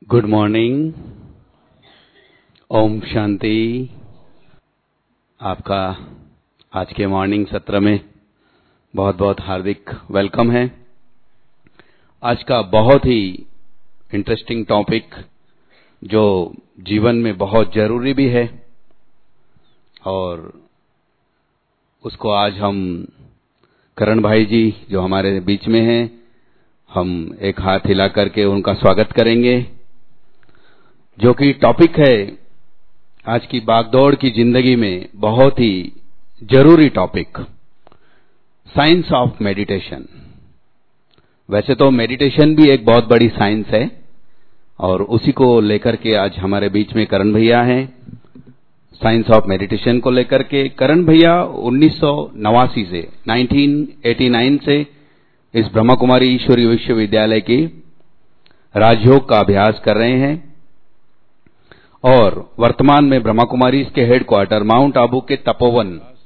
Good morning. Om Shanti. आपका आज के मॉर्निंग सत्र में बहुत बहुत हार्दिक वेलकम है। आज का बहुत ही इंटरेस्टिंग टॉपिक जो जीवन में बहुत जरूरी भी है और उसको आज हम करण भाई जी जो हमारे बीच में हैं, हम एक हाथ हिला करके उनका स्वागत करेंगे। जो कि टॉपिक है आज की भागदौड़ की जिंदगी में बहुत ही जरूरी टॉपिक, साइंस ऑफ मेडिटेशन। वैसे तो मेडिटेशन भी एक बहुत बड़ी साइंस है और उसी को लेकर के आज हमारे बीच में करण भैया हैं। साइंस ऑफ मेडिटेशन को लेकर के करण भैया 1989 से 1989 से इस ब्रह्मा कुमारी ईश्वरीय विश्वविद्यालय की राजयोग का अभ्यास कर रहे हैं और वर्तमान में ब्रह्मा कुमारी के हेडक्वार्टर माउंट आबू के तपोवन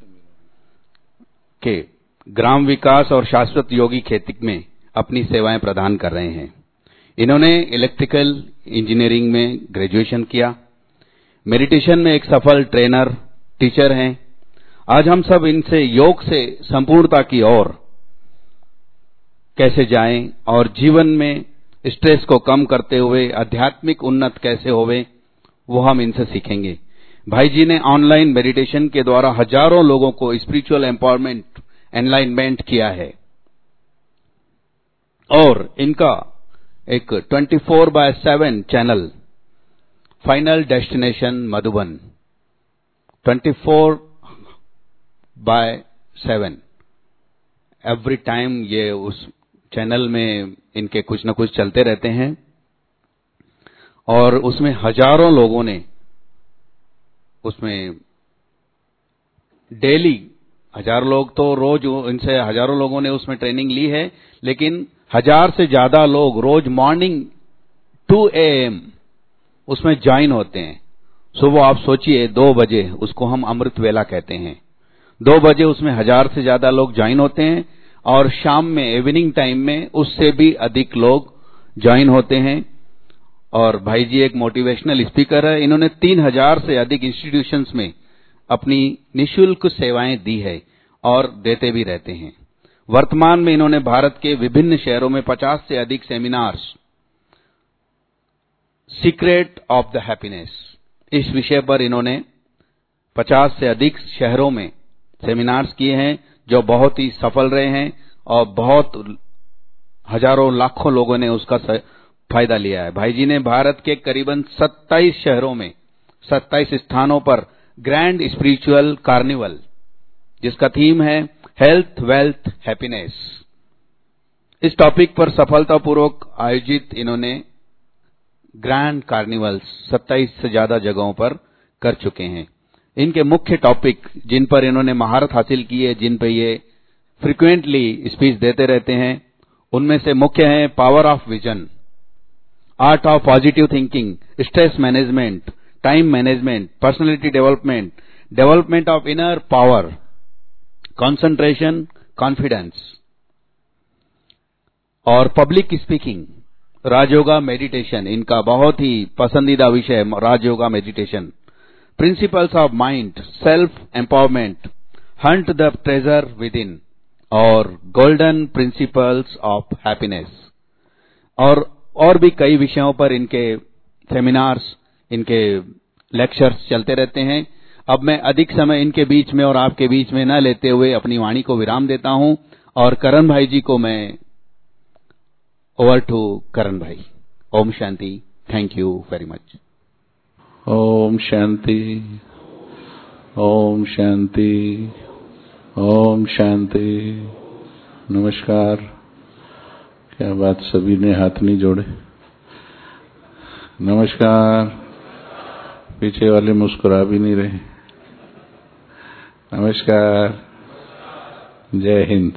के ग्राम विकास और शाश्वत योगी खेती में अपनी सेवाएं प्रदान कर रहे हैं। इन्होंने इलेक्ट्रिकल इंजीनियरिंग में ग्रेजुएशन किया, मेडिटेशन में एक सफल ट्रेनर टीचर हैं। आज हम सब इनसे योग से संपूर्णता की ओर कैसे जाएं और जीवन में स्ट्रेस को कम करते हुए आध्यात्मिक उन्नत कैसे होवे वो हम इनसे सीखेंगे। भाई जी ने ऑनलाइन मेडिटेशन के द्वारा हजारों लोगों को स्पिरिचुअल एम्पावरमेंट, एनलाइनमेंट किया है और इनका एक 24/7 channel final destination Madhuban 24/7 every time ये उस चैनल में इनके कुछ न कुछ चलते रहते हैं और उसमें हजारों लोगों ने उसमें डेली हजारों लोग तो रोज इनसे हजारों लोगों ने उसमें ट्रेनिंग ली है, लेकिन 1000 से ज्यादा लोग रोज मॉर्निंग 2 AM उसमें ज्वाइन होते हैं। सुबह आप सोचिए 2 बजे, उसको हम अमृत वेला कहते हैं। 2 बजे उसमें 1000 से ज्यादा लोग ज्वाइन होते हैं और शाम में इवनिंग टाइम में उससे भी अधिक लोग ज्वाइन होते हैं। और भाई जी एक मोटिवेशनल स्पीकर है। इन्होंने 3000 से अधिक इंस्टीट्यूशंस में अपनी निःशुल्क सेवाएं दी है और देते भी रहते हैं। वर्तमान में इन्होंने भारत के विभिन्न शहरों में 50 से अधिक seminars, secret of the happiness, इस विषय पर इन्होंने 50 से अधिक शहरों में सेमिनार्स किए हैं जो बहुत ही सफल रहे हैं और बहुत हजारों लाखों लोगों ने उसका फायदा लिया है। भाई जी ने भारत के करीबन 27 शहरों में 27 स्थानों पर ग्रैंड स्पिरिचुअल कार्निवल, जिसका थीम है हेल्थ, वेल्थ, हैप्पीनेस, इस टॉपिक पर सफलतापूर्वक आयोजित इन्होंने ग्रैंड कार्निवल्स 27 से ज्यादा जगहों पर कर चुके हैं। इनके मुख्य टॉपिक जिन पर इन्होंने महारत हासिल की है, जिन पर ये फ्रीक्वेंटली स्पीच देते रहते हैं, उनमें से मुख्य है power of vision, art of positive thinking, stress management, time management, personality development, development of inner power, concentration, confidence और पब्लिक स्पीकिंग। राजयोगा मेडिटेशन इनका बहुत ही पसंदीदा विषय है। Rajyoga meditation, principles of mind, self empowerment, hunt the treasure within और golden principles of happiness और भी कई विषयों पर इनके सेमिनार्स, इनके लेक्चर्स चलते रहते हैं। अब मैं अधिक समय इनके बीच में और आपके बीच में न लेते हुए अपनी वाणी को विराम देता हूं और करण भाई जी को मैं ओवर टू करण भाई। ओम शांति। Thank you very much. ओम शांति, ओम शांति, ओम शांति। नमस्कार। क्या बात, सभी ने हाथ नहीं जोड़े? नमस्कार। पीछे वाले मुस्कुरा भी नहीं रहे। नमस्कार। जय हिंद।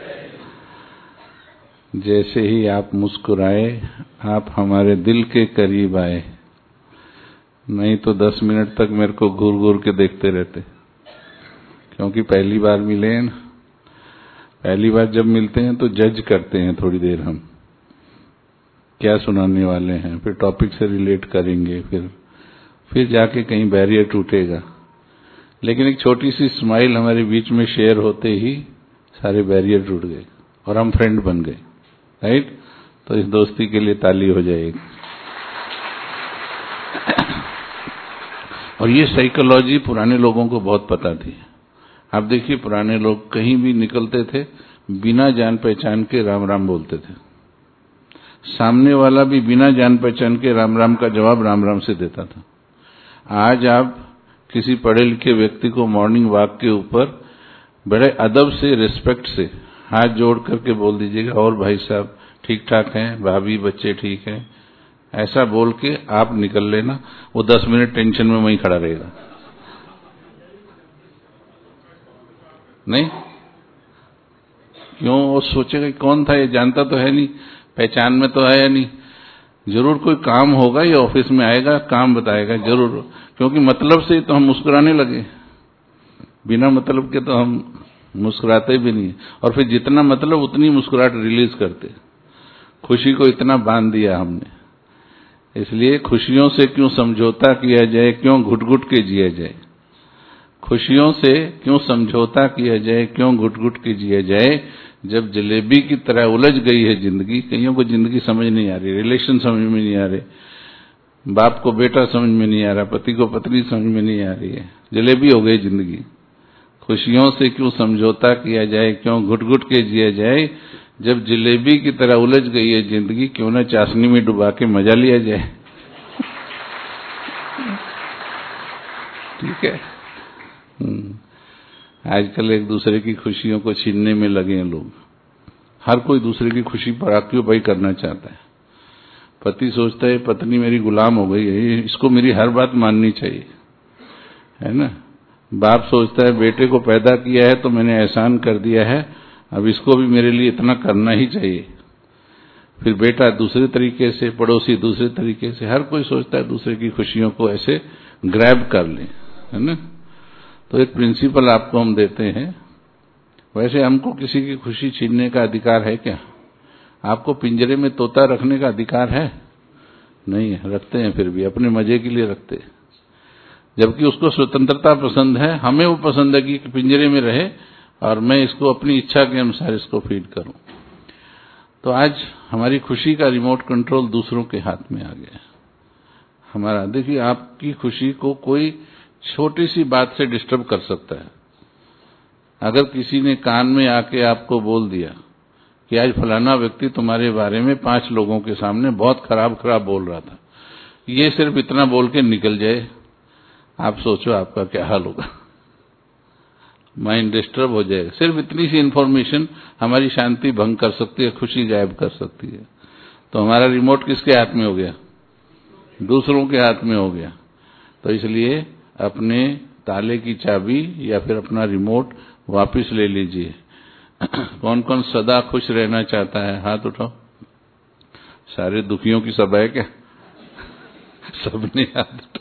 जैसे ही आप मुस्कुराए, आप हमारे दिल के करीब आए, नहीं तो 10 मिनट तक मेरे को घूर घूर के देखते रहते, क्योंकि पहली बार मिले हैं ना। पहली बार जब मिलते हैं तो जज करते हैं थोड़ी देर हम, क्या सुनाने वाले हैं, फिर टॉपिक से रिलेट करेंगे, फिर जाके कहीं बैरियर टूटेगा। लेकिन एक छोटी सी स्माइल हमारे बीच में शेयर होते ही सारे बैरियर टूट गए और हम फ्रेंड बन गए, राइट। तो इस दोस्ती के लिए ताली हो जाएगी। और ये साइकोलॉजी पुराने लोगों को बहुत पता थी। आप देखिए, पुराने लोग कहीं भी निकलते थे, बिना जान पहचान के राम राम बोलते थे। सामने वाला भी बिना जान पहचान के राम राम का जवाब राम राम से देता था। आज आप किसी पढ़े लिखे व्यक्ति को मॉर्निंग वॉक के ऊपर बड़े अदब से, रिस्पेक्ट से हाथ जोड़ करके बोल दीजिएगा, और भाई साहब ठीक ठाक हैं, भाभी बच्चे ठीक हैं, ऐसा बोल के आप निकल लेना। वो 10 मिनट टेंशन में वहीं खड़ा रहेगा। नहीं क्यों? वो सोचेगा कौन था, ये जानता तो है नहीं, पहचान में तो है या नहीं, जरूर कोई काम होगा, ये ऑफिस में आएगा, काम बताएगा जरूर, क्योंकि मतलब से तो हम मुस्कुराने लगे। बिना मतलब के तो हम मुस्कुराते भी नहीं, और फिर जितना मतलब उतनी मुस्कुराहट रिलीज करते। खुशी को इतना बांध दिया हमने। इसलिए खुशियों से क्यों समझौता किया जाए, क्यों घुट घुट के जिया जाए। खुशियों से क्यों समझौता किया जाए, क्यों घुट घुट के जिया जाए। जब जलेबी की तरह उलझ गई है जिंदगी, कईयों को जिंदगी समझ नहीं आ रही, रिलेशन समझ में नहीं आ रहे, बाप को बेटा समझ में नहीं आ रहा, पति को पत्नी समझ में नहीं आ रही है, जलेबी हो गई जिंदगी। खुशियों से क्यों समझौता किया जाए, क्यों घुट घुट के जिया जाए। जब जलेबी की तरह उलझ गई है जिंदगी, क्यों न चाशनी में डुबा के मजा लिया जाए। ठीक है। आजकल एक दूसरे की खुशियों को छीनने में लगे हैं लोग। हर कोई दूसरे की खुशी पर ऑक्यूपाई करना चाहता है। पति सोचता है पत्नी मेरी गुलाम हो गई है, इसको मेरी हर बात माननी चाहिए, है ना। बाप सोचता है बेटे को पैदा किया है तो मैंने एहसान कर दिया है, अब इसको भी मेरे लिए इतना करना ही चाहिए। फिर बेटा दूसरे तरीके से, पड़ोसी दूसरे तरीके से, हर कोई सोचता है दूसरे की खुशियों को ऐसे ग्रैब कर ले, है ना। तो एक प्रिंसिपल आपको हम देते हैं। वैसे हमको किसी की खुशी छीनने का अधिकार है क्या? आपको पिंजरे में तोता रखने का अधिकार है? नहीं है, रखते हैं, फिर भी अपने मजे के लिए रखते हैं, जबकि उसको स्वतंत्रता पसंद है। हमें वो पसंद है कि पिंजरे में रहे और मैं इसको अपनी इच्छा के अनुसार इसको फीड करूं। तो आज हमारी खुशी का रिमोट कंट्रोल दूसरों के हाथ में आ गया है हमारा। देखिए, आपकी खुशी को कोई छोटी सी बात से डिस्टर्ब कर सकता है। अगर किसी ने कान में आके आपको बोल दिया कि आज फलाना व्यक्ति तुम्हारे बारे में 5 लोगों के सामने बहुत खराब खराब बोल रहा था, ये सिर्फ इतना बोल के निकल जाए, आप सोचो आपका क्या हाल होगा। माइंड डिस्टर्ब हो जाएगा। सिर्फ इतनी सी इंफॉर्मेशन हमारी शांति भंग कर सकती है, खुशी गायब कर सकती है। तो हमारा रिमोट किसके हाथ में हो गया? दूसरों के हाथ में हो गया। तो इसलिए अपने ताले की चाबी या फिर अपना रिमोट वापस ले लीजिए। कौन कौन सदा खुश रहना चाहता है? हाथ उठाओ। सारे दुखियों की सभा है क्या? सबने हाथ उठाओ।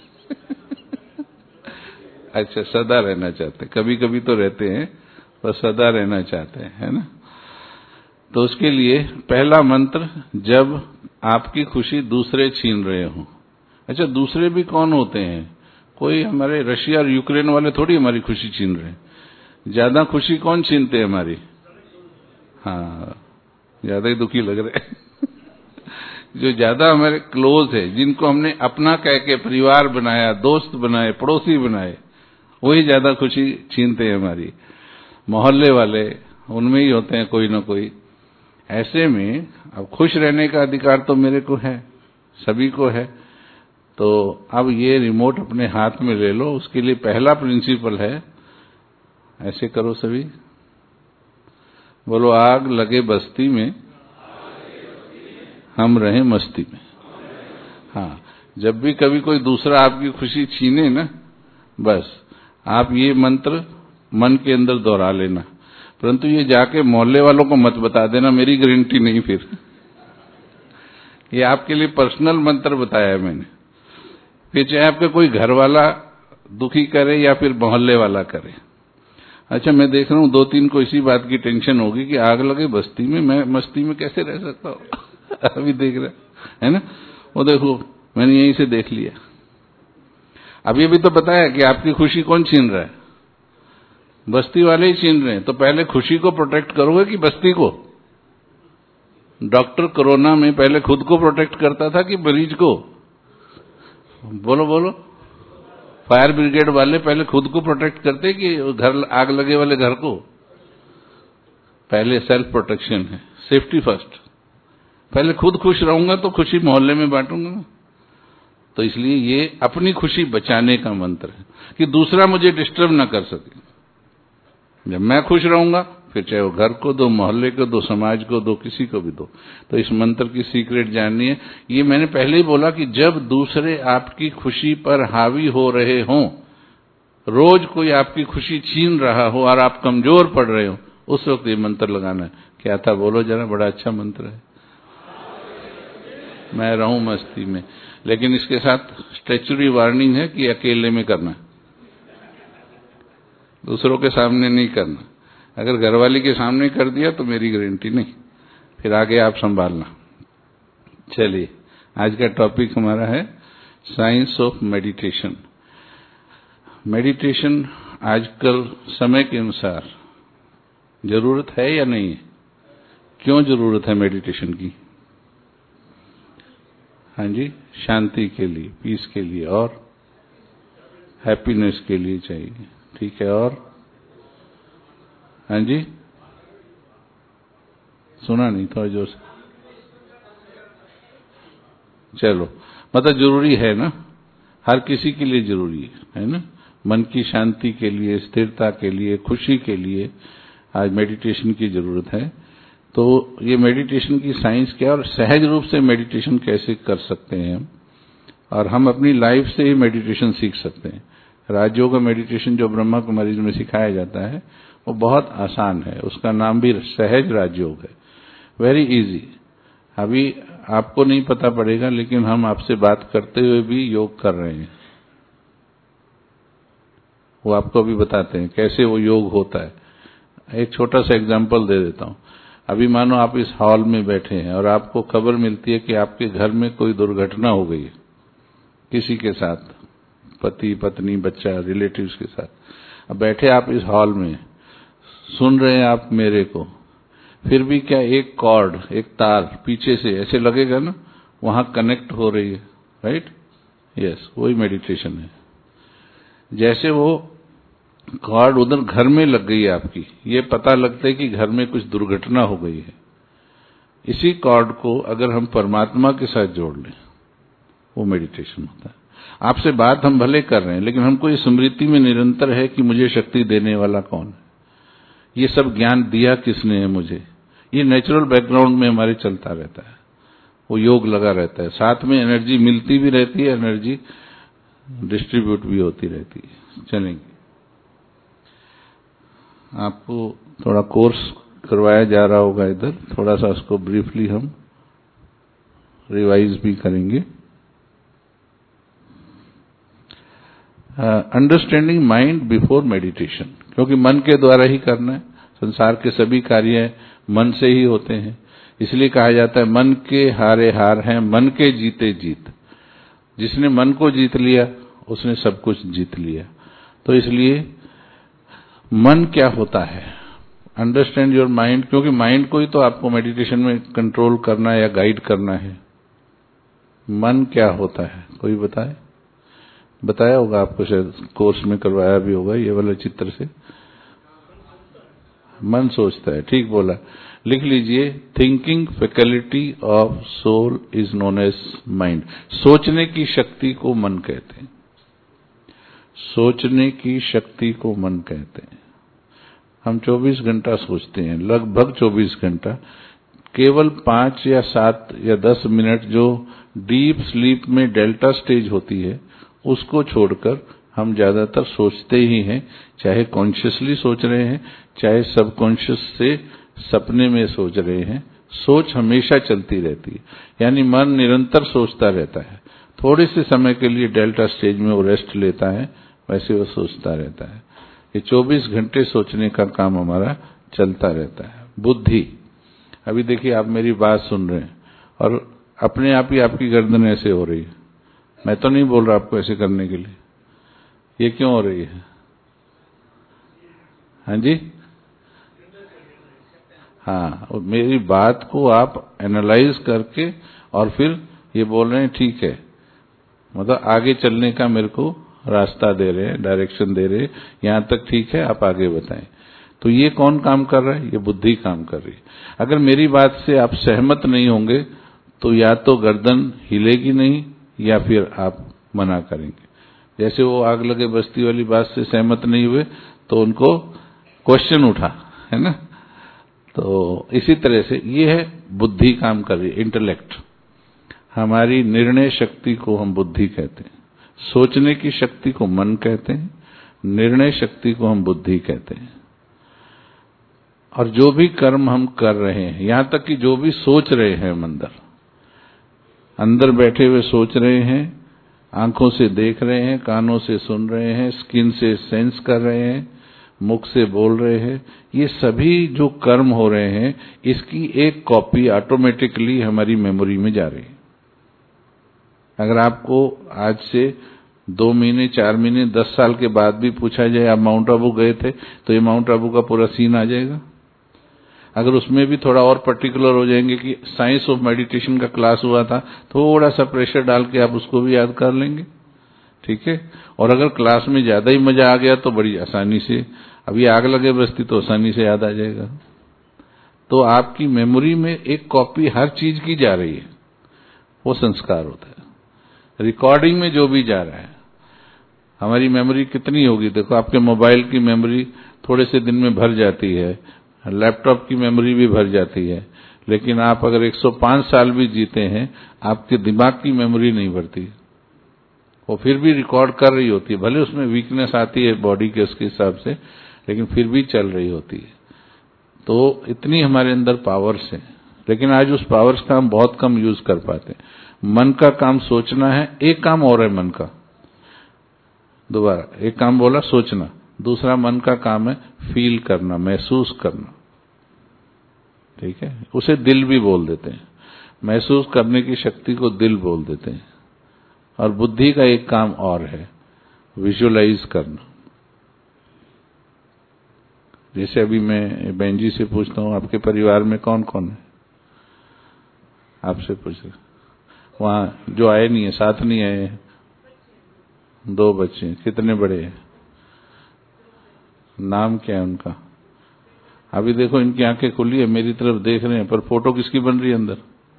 अच्छा, सदा रहना चाहते हैं। कभी कभी तो रहते हैं, पर सदा रहना चाहते हैं, है ना। तो उसके लिए पहला मंत्र, जब आपकी खुशी दूसरे छीन रहे हो। अच्छा, दूसरे भी कौन होते हैं? कोई हमारे रशिया और यूक्रेन वाले थोड़ी हमारी खुशी छीन रहे हैं। ज्यादा खुशी कौन छीनते हैं हमारी? हाँ, ज्यादा ही दुखी लग रहे हैं। जो ज्यादा हमारे क्लोज है, जिनको हमने अपना कह के परिवार बनाया, दोस्त बनाए, पड़ोसी बनाए, वही ज्यादा खुशी छीनते हैं हमारी। मोहल्ले वाले, उनमें ही होते हैं कोई ना कोई। ऐसे में अब खुश रहने का अधिकार तो मेरे को है, सभी को है। तो अब ये रिमोट अपने हाथ में ले लो। उसके लिए पहला प्रिंसिपल है, ऐसे करो सभी, बोलो, आग लगे बस्ती में, हम रहे मस्ती में। हाँ, जब भी कभी कोई दूसरा आपकी खुशी छीने ना, बस आप ये मंत्र मन के अंदर दोहरा लेना। परंतु ये जाके मोहल्ले वालों को मत बता देना, मेरी गारंटी नहीं। फिर ये आपके लिए पर्सनल मंत्र बताया है मैंने। फिर चाहे आपका कोई घर वाला दुखी करे या फिर मोहल्ले वाला करे। अच्छा, मैं देख रहा हूं 2-3 को इसी बात की टेंशन होगी कि आग लगे बस्ती में, मैं मस्ती में कैसे रह सकता हूं। अभी देख रहे है ना, वो देखो मैंने यहीं से देख लिया। अभी भी तो पता है कि आपकी खुशी कौन छीन रहा है? बस्ती वाले ही छीन रहे हैं। तो पहले खुशी को प्रोटेक्ट करोगे कि बस्ती को? डॉक्टर कोरोना में पहले खुद को प्रोटेक्ट करता था कि मरीज को? बोलो बोलो। फायर ब्रिगेड वाले पहले खुद को प्रोटेक्ट करते कि घर आग लगे वाले घर को? पहले सेल्फ प्रोटेक्शन है, सेफ्टी फर्स्ट। पहले खुद खुश रहूंगा तो खुशी मोहल्ले में बांटूंगा ना। तो इसलिए ये अपनी खुशी बचाने का मंत्र है कि दूसरा मुझे डिस्टर्ब ना कर सके। जब मैं खुश रहूंगा फिर चाहे वो घर को दो, मोहल्ले को दो, समाज को दो, किसी को भी दो। तो इस मंत्र की सीक्रेट जाननी है। ये मैंने पहले ही बोला कि जब दूसरे आपकी खुशी पर हावी हो रहे हों, रोज कोई आपकी खुशी छीन रहा हो और आप कमजोर पड़ रहे हो, उस वक्त ये मंत्र लगाना है। क्या था बोलो जरा, बड़ा अच्छा मंत्र है। मैं रहूं मस्ती में, लेकिन इसके साथ स्टैच्यूरी वार्निंग है कि अकेले में करना, दूसरों के सामने नहीं करना। अगर घरवाली के सामने कर दिया तो मेरी गारंटी नहीं, फिर आगे आप संभालना। चलिए, आज का टॉपिक हमारा है साइंस ऑफ मेडिटेशन। मेडिटेशन आजकल समय के अनुसार जरूरत है या नहीं है? क्यों जरूरत है मेडिटेशन की? हाँ जी, शांति के लिए, पीस के लिए और हैप्पीनेस के लिए चाहिए। ठीक है, और हाँ जी, सुना नहीं, थोड़ा जोर से। चलो, मतलब जरूरी है ना, हर किसी के लिए जरूरी है ना। मन की शांति के लिए, स्थिरता के लिए, खुशी के लिए आज मेडिटेशन की जरूरत है। तो ये मेडिटेशन की साइंस क्या है और सहज रूप से मेडिटेशन कैसे कर सकते हैं हम, और हम अपनी लाइफ से ही मेडिटेशन सीख सकते हैं। राजयोग मेडिटेशन जो ब्रह्मा कुमारीज में सिखाया जाता है वो बहुत आसान है, उसका नाम भी सहज राजयोग है, वेरी इजी। अभी आपको नहीं पता पड़ेगा, लेकिन हम आपसे बात करते हुए भी योग कर रहे हैं। वो आपको अभी बताते हैं कैसे वो योग होता है। एक छोटा सा एग्जांपल दे देता हूं। अभी मानो आप इस हॉल में बैठे हैं और आपको खबर मिलती है कि आपके घर में कोई दुर्घटना हो गई है, किसी के साथ, पति पत्नी बच्चा रिलेटिव्स के साथ। अब बैठे आप इस हॉल में, सुन रहे हैं आप मेरे को, फिर भी क्या एक कॉर्ड, एक तार पीछे से ऐसे लगेगा ना, वहां कनेक्ट हो रही है, राइट? यस, वही मेडिटेशन है। जैसे वो कॉर्ड उधर घर में लग गई है आपकी, ये पता लगता है कि घर में कुछ दुर्घटना हो गई है। इसी कॉर्ड को अगर हम परमात्मा के साथ जोड़ लें, वो मेडिटेशन होता है। आपसे बात हम भले कर रहे हैं, लेकिन हमको ये स्मृति में निरंतर है कि मुझे शक्ति देने वाला कौन है, ये सब ज्ञान दिया किसने है मुझे। ये नेचुरल बैकग्राउंड में हमारे चलता रहता है, वो योग लगा रहता है। साथ में एनर्जी मिलती भी रहती है, एनर्जी डिस्ट्रीब्यूट भी होती रहती है। चलेंगे, आपको थोड़ा कोर्स करवाया जा रहा होगा इधर, थोड़ा सा उसको ब्रीफली हम रिवाइज भी करेंगे। अंडरस्टैंडिंग माइंड बिफोर मेडिटेशन, क्योंकि मन के द्वारा ही करना है। संसार के सभी कार्य मन से ही होते हैं, इसलिए कहा जाता है मन के हारे हार हैं, मन के जीते जीत। जिसने मन को जीत लिया उसने सब कुछ जीत लिया। तो इसलिए मन क्या होता है, अंडरस्टैंड योर माइंड, क्योंकि माइंड को ही तो आपको मेडिटेशन में कंट्रोल करना है या गाइड करना है। मन क्या होता है, कोई बताए? बताया होगा आपको, शायद कोर्स में करवाया भी होगा ये वाला चित्र से। मन सोचता है, ठीक बोला, लिख लीजिए। Thinking faculty of soul is known as mind. सोचने की शक्ति को मन कहते हैं, सोचने की शक्ति को मन कहते हैं। हम 24 घंटा सोचते हैं, लगभग 24 घंटा। केवल 5 या 7 या 10 मिनट जो डीप स्लीप में डेल्टा स्टेज होती है, उसको छोड़कर हम ज्यादातर सोचते ही हैं, चाहे कॉन्शियसली सोच रहे हैं, चाहे सबकॉन्शियस से सपने में सोच रहे हैं। सोच हमेशा चलती रहती है, यानी मन निरंतर सोचता रहता है। थोड़े से समय के लिए डेल्टा स्टेज में वो रेस्ट लेता है, वैसे वो सोचता रहता है। ये 24 घंटे सोचने का काम हमारा चलता रहता है। बुद्धि, अभी देखिए आप मेरी बात सुन रहे हैं और अपने आप ही आपकी गर्दन ऐसे हो रही है। मैं तो नहीं बोल रहा आपको ऐसे करने के लिए। ये क्यों हो रही है? हाँ जी, हाँ, और मेरी बात को आप एनालाइज करके और फिर ये बोल रहे हैं ठीक है, मतलब आगे चलने का मेरे को रास्ता दे रहे हैं, डायरेक्शन दे रहे हैं, यहां तक ठीक है, आप आगे बताएं। तो ये कौन काम कर रहा है? ये बुद्धि काम कर रही है। अगर मेरी बात से आप सहमत नहीं होंगे तो या तो गर्दन हिलेगी नहीं या फिर आप मना करेंगे। जैसे वो आग लगे बस्ती वाली बात से सहमत नहीं हुए तो उनको क्वेश्चन उठा, है ना। तो इसी तरह से ये है बुद्धि काम कर रही है, इंटेलेक्ट। हमारी निर्णय शक्ति को हम बुद्धि कहते हैं, सोचने की शक्ति को मन कहते हैं, निर्णय शक्ति को हम बुद्धि कहते हैं। और जो भी कर्म हम कर रहे हैं, यहां तक कि जो भी सोच रहे हैं हम अंदर बैठे हुए सोच रहे हैं, आंखों से देख रहे हैं, कानों से सुन रहे हैं, स्किन से सेंस कर रहे हैं, मुख से बोल रहे हैं, ये सभी जो कर्म हो रहे हैं इसकी एक कॉपी ऑटोमेटिकली हमारी मेमोरी में जा रही है। अगर आपको आज से 2 महीने, 4 महीने, 10 साल के बाद भी पूछा जाए आप माउंट आबू गए थे, तो ये माउंट आबू का पूरा सीन आ जाएगा। अगर उसमें भी थोड़ा और पर्टिकुलर हो जाएंगे कि साइंस ऑफ मेडिटेशन का क्लास हुआ था, थोड़ा सा प्रेशर डाल के आप उसको भी याद कर लेंगे, ठीक है। और अगर क्लास में ज्यादा ही मजा आ गया तो बड़ी आसानी से, अभी आग लगे बस्ती तो आसानी से याद आ जाएगा। तो आपकी मेमोरी में एक कॉपी हर चीज की जा रही है, वो संस्कार होता है। रिकॉर्डिंग में जो भी जा रहा है, हमारी मेमोरी कितनी होगी? देखो, आपके मोबाइल की मेमोरी थोड़े से दिन में भर जाती है, लैपटॉप की मेमोरी भी भर जाती है, लेकिन आप अगर 105 साल भी जीते हैं, आपके दिमाग की मेमोरी नहीं भरती। वो फिर भी रिकॉर्ड कर रही होती है, भले उसमें वीकनेस आती है बॉडी के उसके हिसाब से, लेकिन फिर भी चल रही होती है। तो इतनी हमारे अंदर पावर्स हैं, लेकिन आज उस पावर्स का हम बहुत कम यूज कर पाते हैं। मन का काम सोचना है, एक काम और है मन का, दोबारा एक काम बोला सोचना, दूसरा मन का काम है फील करना, महसूस करना, ठीक है। उसे दिल भी बोल देते हैं, महसूस करने की शक्ति को दिल बोल देते हैं। और बुद्धि का एक काम और है, विजुअलाइज करना। जैसे अभी मैं बहन जी से पूछता हूं, आपके परिवार में कौन कौन है? आपसे पूछ रहे, वहां जो आए नहीं है, साथ नहीं आए हैं? 2 बच्चे हैं। कितने बड़े हैं? नाम क्या है उनका? अभी देखो, इनकी आंखें खुली है, मेरी तरफ देख रहे हैं, पर फोटो किसकी बन रही है अंदर?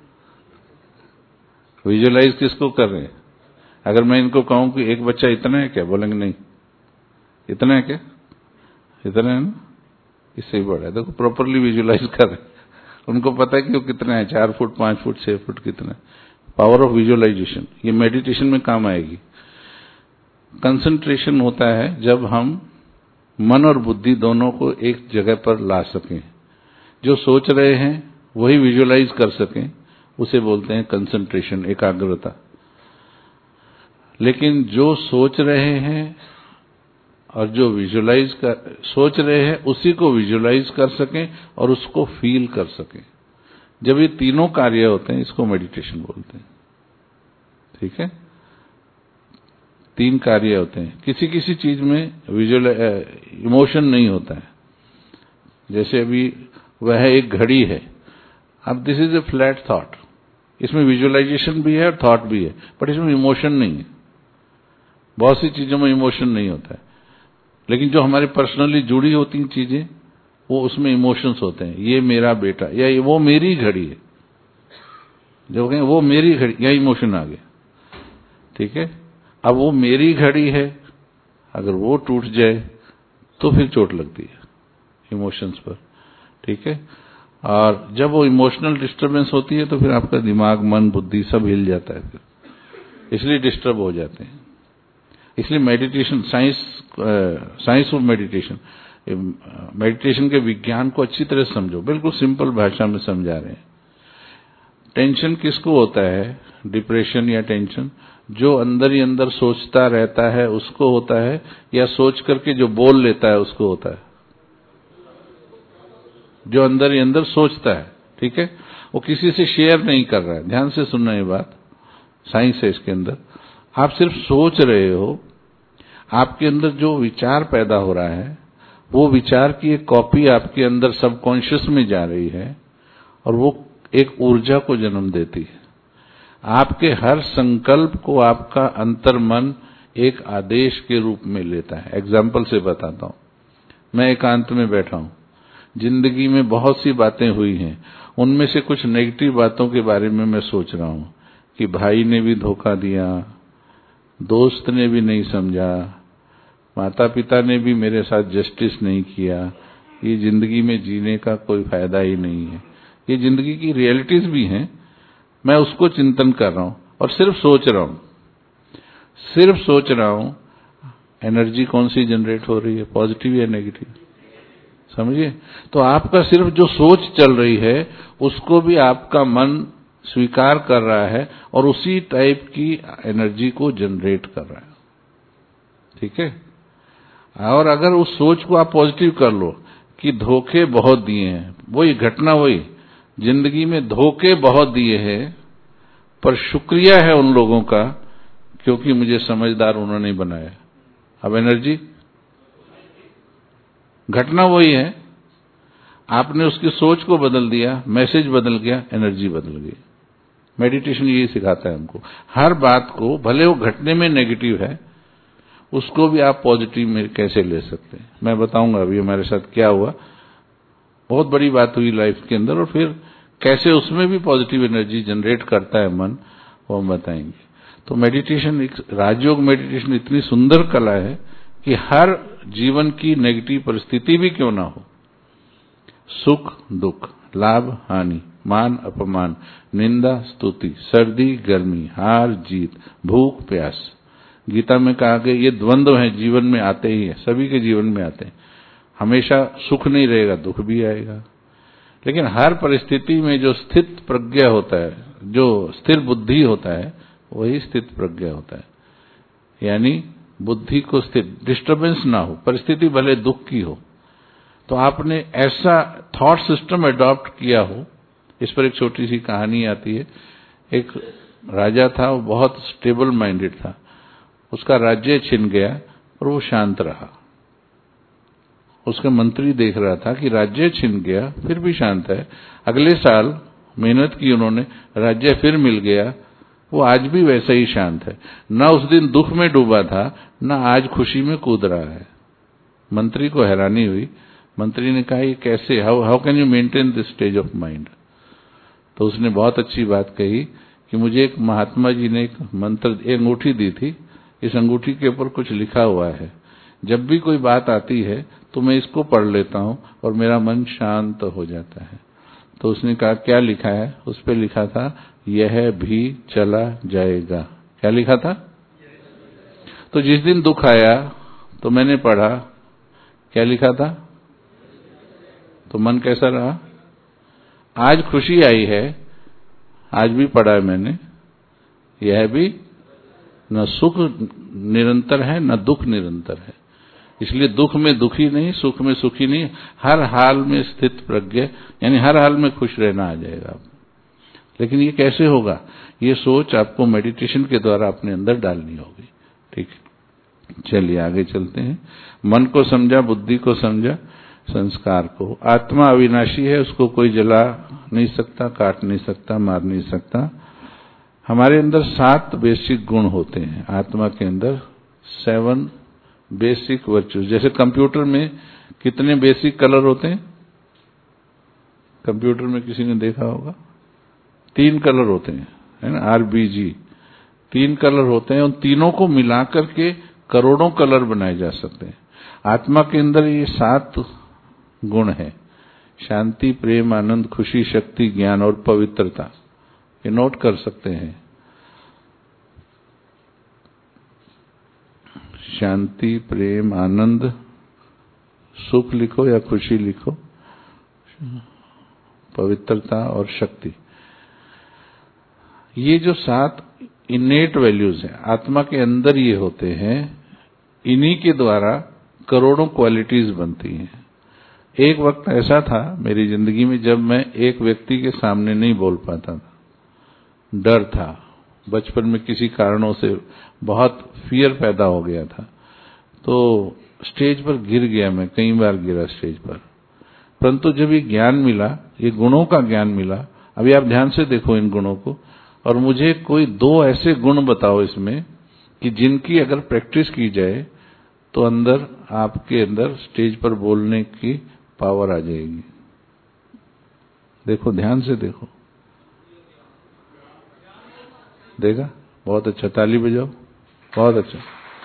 विजुअलाइज किसको कर रहे हैं? अगर मैं इनको कहूं कि एक बच्चा इतना है क्या, बोलेंगे नहीं। इतना है क्या? इतना है ना, इससे ही बड़ा है। देखो, प्रॉपरली विजुअलाइज कर रहे हैं, उनको पता है कि वो कितना है, 4 फुट, 5 फुट, 6 फुट कितना है। पावर ऑफ विजुअलाइजेशन, ये मेडिटेशन में काम आएगी। कंसंट्रेशन होता है जब हम मन और बुद्धि दोनों को एक जगह पर ला सकें, जो सोच रहे हैं वही विजुअलाइज कर सकें, उसे बोलते हैं कंसंट्रेशन, एकाग्रता। लेकिन जो सोच रहे हैं और जो सोच रहे हैं उसी को विजुअलाइज कर सकें और उसको फील कर सकें, जब ये तीनों कार्य होते हैं इसको मेडिटेशन बोलते हैं, ठीक है। 3 कार्य होते हैं। किसी किसी चीज में विजुअल इमोशन नहीं होता है। जैसे अभी वह एक घड़ी है, अब this is a flat thought, इसमें विजुअलाइजेशन भी है और थॉट भी है, बट इसमें इमोशन नहीं है। बहुत सी चीजों में इमोशन नहीं होता है, लेकिन जो हमारे पर्सनली जुड़ी होती हैं चीजें, वो उसमें इमोशंस होते हैं। ये मेरा बेटा, या ये वो मेरी घड़ी है, जो कहें वो मेरी घड़ी, या इमोशन आ गया, ठीक है। अब वो मेरी घड़ी है, अगर वो टूट जाए तो फिर चोट लगती है इमोशंस पर, ठीक है। और जब वो इमोशनल डिस्टर्बेंस होती है तो फिर आपका दिमाग, मन, बुद्धि सब हिल जाता है, फिर इसलिए डिस्टर्ब हो जाते हैं। इसलिए मेडिटेशन, साइंस ऑफ मेडिटेशन के विज्ञान को अच्छी तरह समझो, बिल्कुल सिंपल भाषा में समझा रहे हैं। टेंशन किसको होता है? डिप्रेशन या टेंशन जो अंदर ही अंदर सोचता रहता है उसको होता है, या सोच करके जो बोल लेता है उसको होता है? जो अंदर ही अंदर सोचता है, ठीक है, वो किसी से शेयर नहीं कर रहा है। ध्यान से सुनना, ये बात साइंस है इसके अंदर। आप सिर्फ सोच रहे हो, आपके अंदर जो विचार पैदा हो रहा है वो विचार की एक कॉपी आपके अंदर सबकॉन्शियस में जा रही है और वो एक ऊर्जा को जन्म देती है। आपके हर संकल्प को आपका अंतर्मन एक आदेश के रूप में लेता है। एग्जाम्पल से बताता हूं। मैं एकांत में बैठा हूं, जिंदगी में बहुत सी बातें हुई हैं, उनमें से कुछ नेगेटिव बातों के बारे में मैं सोच रहा हूं कि भाई ने भी धोखा दिया, दोस्त ने भी नहीं समझा, माता पिता ने भी मेरे साथ जस्टिस नहीं किया, ये जिंदगी में जीने का कोई फायदा ही नहीं है। ये जिंदगी की रियलिटीज भी हैं, मैं उसको चिंतन कर रहा हूं और सिर्फ सोच रहा हूं, सिर्फ सोच रहा हूं। एनर्जी कौन सी जनरेट हो रही है, पॉजिटिव या नेगेटिव? समझिए। तो आपका सिर्फ जो सोच चल रही है उसको भी आपका मन स्वीकार कर रहा है और उसी टाइप की एनर्जी को जनरेट कर रहा है। ठीक है। और अगर उस सोच को आप पॉजिटिव कर लो कि धोखे बहुत दिए हैं, वही घटना, वही जिंदगी में धोखे बहुत दिए हैं, पर शुक्रिया है उन लोगों का क्योंकि मुझे समझदार उन्होंने बनाया। अब एनर्जी, घटना वही है, आपने उसकी सोच को बदल दिया, मैसेज बदल गया, एनर्जी बदल गई। मेडिटेशन यही सिखाता है हमको। हर बात को, भले वो घटने में नेगेटिव है, उसको भी आप पॉजिटिव में कैसे ले सकते हैं, मैं बताऊंगा अभी हमारे साथ क्या हुआ। बहुत बड़ी बात हुई लाइफ के अंदर, और फिर कैसे उसमें भी पॉजिटिव एनर्जी जनरेट करता है मन, वो हम बताएंगे। तो मेडिटेशन, एक राजयोग मेडिटेशन इतनी सुंदर कला है कि हर जीवन की नेगेटिव परिस्थिति भी क्यों ना हो, सुख दुख, लाभ हानि, मान अपमान, निंदा स्तुति, सर्दी गर्मी, हार जीत, भूख प्यास, गीता में कहा कि ये द्वंद्व हैं, जीवन में आते ही है, सभी के जीवन में आते हैं। हमेशा सुख नहीं रहेगा, दुख भी आएगा, लेकिन हर परिस्थिति में जो स्थित प्रज्ञा होता है, जो स्थिर बुद्धि होता है, वही स्थित प्रज्ञा होता है। यानी बुद्धि को स्थिर, डिस्टर्बेंस ना हो, परिस्थिति भले दुख की हो, तो आपने ऐसा थॉट सिस्टम अडॉप्ट किया हो। इस पर एक छोटी सी कहानी आती है। एक राजा था, वो बहुत स्टेबल माइंडेड था, उसका राज्य छिन गया और वो शांत रहा। उसका मंत्री देख रहा था कि राज्य छिन गया फिर भी शांत है। अगले साल मेहनत की उन्होंने, राज्य फिर मिल गया, वो आज भी वैसा ही शांत है। ना उस दिन दुख में डूबा था, ना आज खुशी में कूद रहा है। मंत्री को हैरानी हुई। मंत्री ने कहा, ये कैसे, how can you maintain this stage of mind? तो उसने बहुत अच्छी बात कही कि मुझे एक महात्मा जी ने एक मंत्र, एक अंगूठी दी थी, इस अंगूठी के ऊपर कुछ लिखा हुआ है, जब भी कोई बात आती है तो मैं इसको पढ़ लेता हूं और मेरा मन शांत हो जाता है। तो उसने कहा, क्या लिखा है? उस पर लिखा था, यह भी चला जाएगा। क्या लिखा था? तो जिस दिन दुख आया तो मैंने पढ़ा, क्या लिखा था? तो मन कैसा रहा? आज खुशी आई है, आज भी पढ़ा है मैंने, यह भी, न सुख निरंतर है न दुख निरंतर है, इसलिए दुख में दुखी नहीं, सुख में सुखी नहीं, हर हाल में स्थित प्रज्ञ, यानी हर हाल में खुश रहना आ जाएगा आपको। लेकिन ये कैसे होगा? ये सोच आपको मेडिटेशन के द्वारा अपने अंदर डालनी होगी। ठीक है, चलिए आगे चलते हैं। मन को समझा, बुद्धि को समझा, संस्कार को। आत्मा अविनाशी है, उसको कोई जला नहीं सकता, काट नहीं सकता, मार नहीं सकता। हमारे अंदर 7 बेसिक गुण होते हैं। आत्मा के अंदर 7 बेसिक वर्च्यूज। जैसे कंप्यूटर में कितने बेसिक कलर होते हैं? कंप्यूटर में किसी ने देखा होगा, 3 कलर होते हैं, है ना, RBG, 3 कलर होते हैं। उन तीनों को मिलाकर के करोड़ों कलर बनाए जा सकते हैं। आत्मा के अंदर ये 7 गुण है, शांति, प्रेम, आनंद, खुशी, शक्ति, ज्ञान और पवित्रता। ये नोट कर सकते हैं। शांति, प्रेम, आनंद, सुख लिखो या खुशी लिखो, पवित्रता और शक्ति। ये जो 7 इनेट वैल्यूज हैं, आत्मा के अंदर ये होते हैं, इन्हीं के द्वारा करोड़ों क्वालिटीज बनती हैं। एक वक्त ऐसा था मेरी जिंदगी में जब मैं एक व्यक्ति के सामने नहीं बोल पाता था, डर था, बचपन में किसी कारणों से बहुत फियर पैदा हो गया था, तो स्टेज पर गिर गया, मैं कई बार गिरा स्टेज पर। परंतु जब ये ज्ञान मिला, ये गुणों का ज्ञान मिला, अभी आप ध्यान से देखो इन गुणों को, और मुझे कोई 2 ऐसे गुण बताओ इसमें कि जिनकी अगर प्रैक्टिस की जाए तो अंदर, आपके अंदर स्टेज पर बोलने की पावर आ जाएगी। देखो, ध्यान से देखो, देखा? बहुत अच्छा, ताली बजाओ, बहुत अच्छा।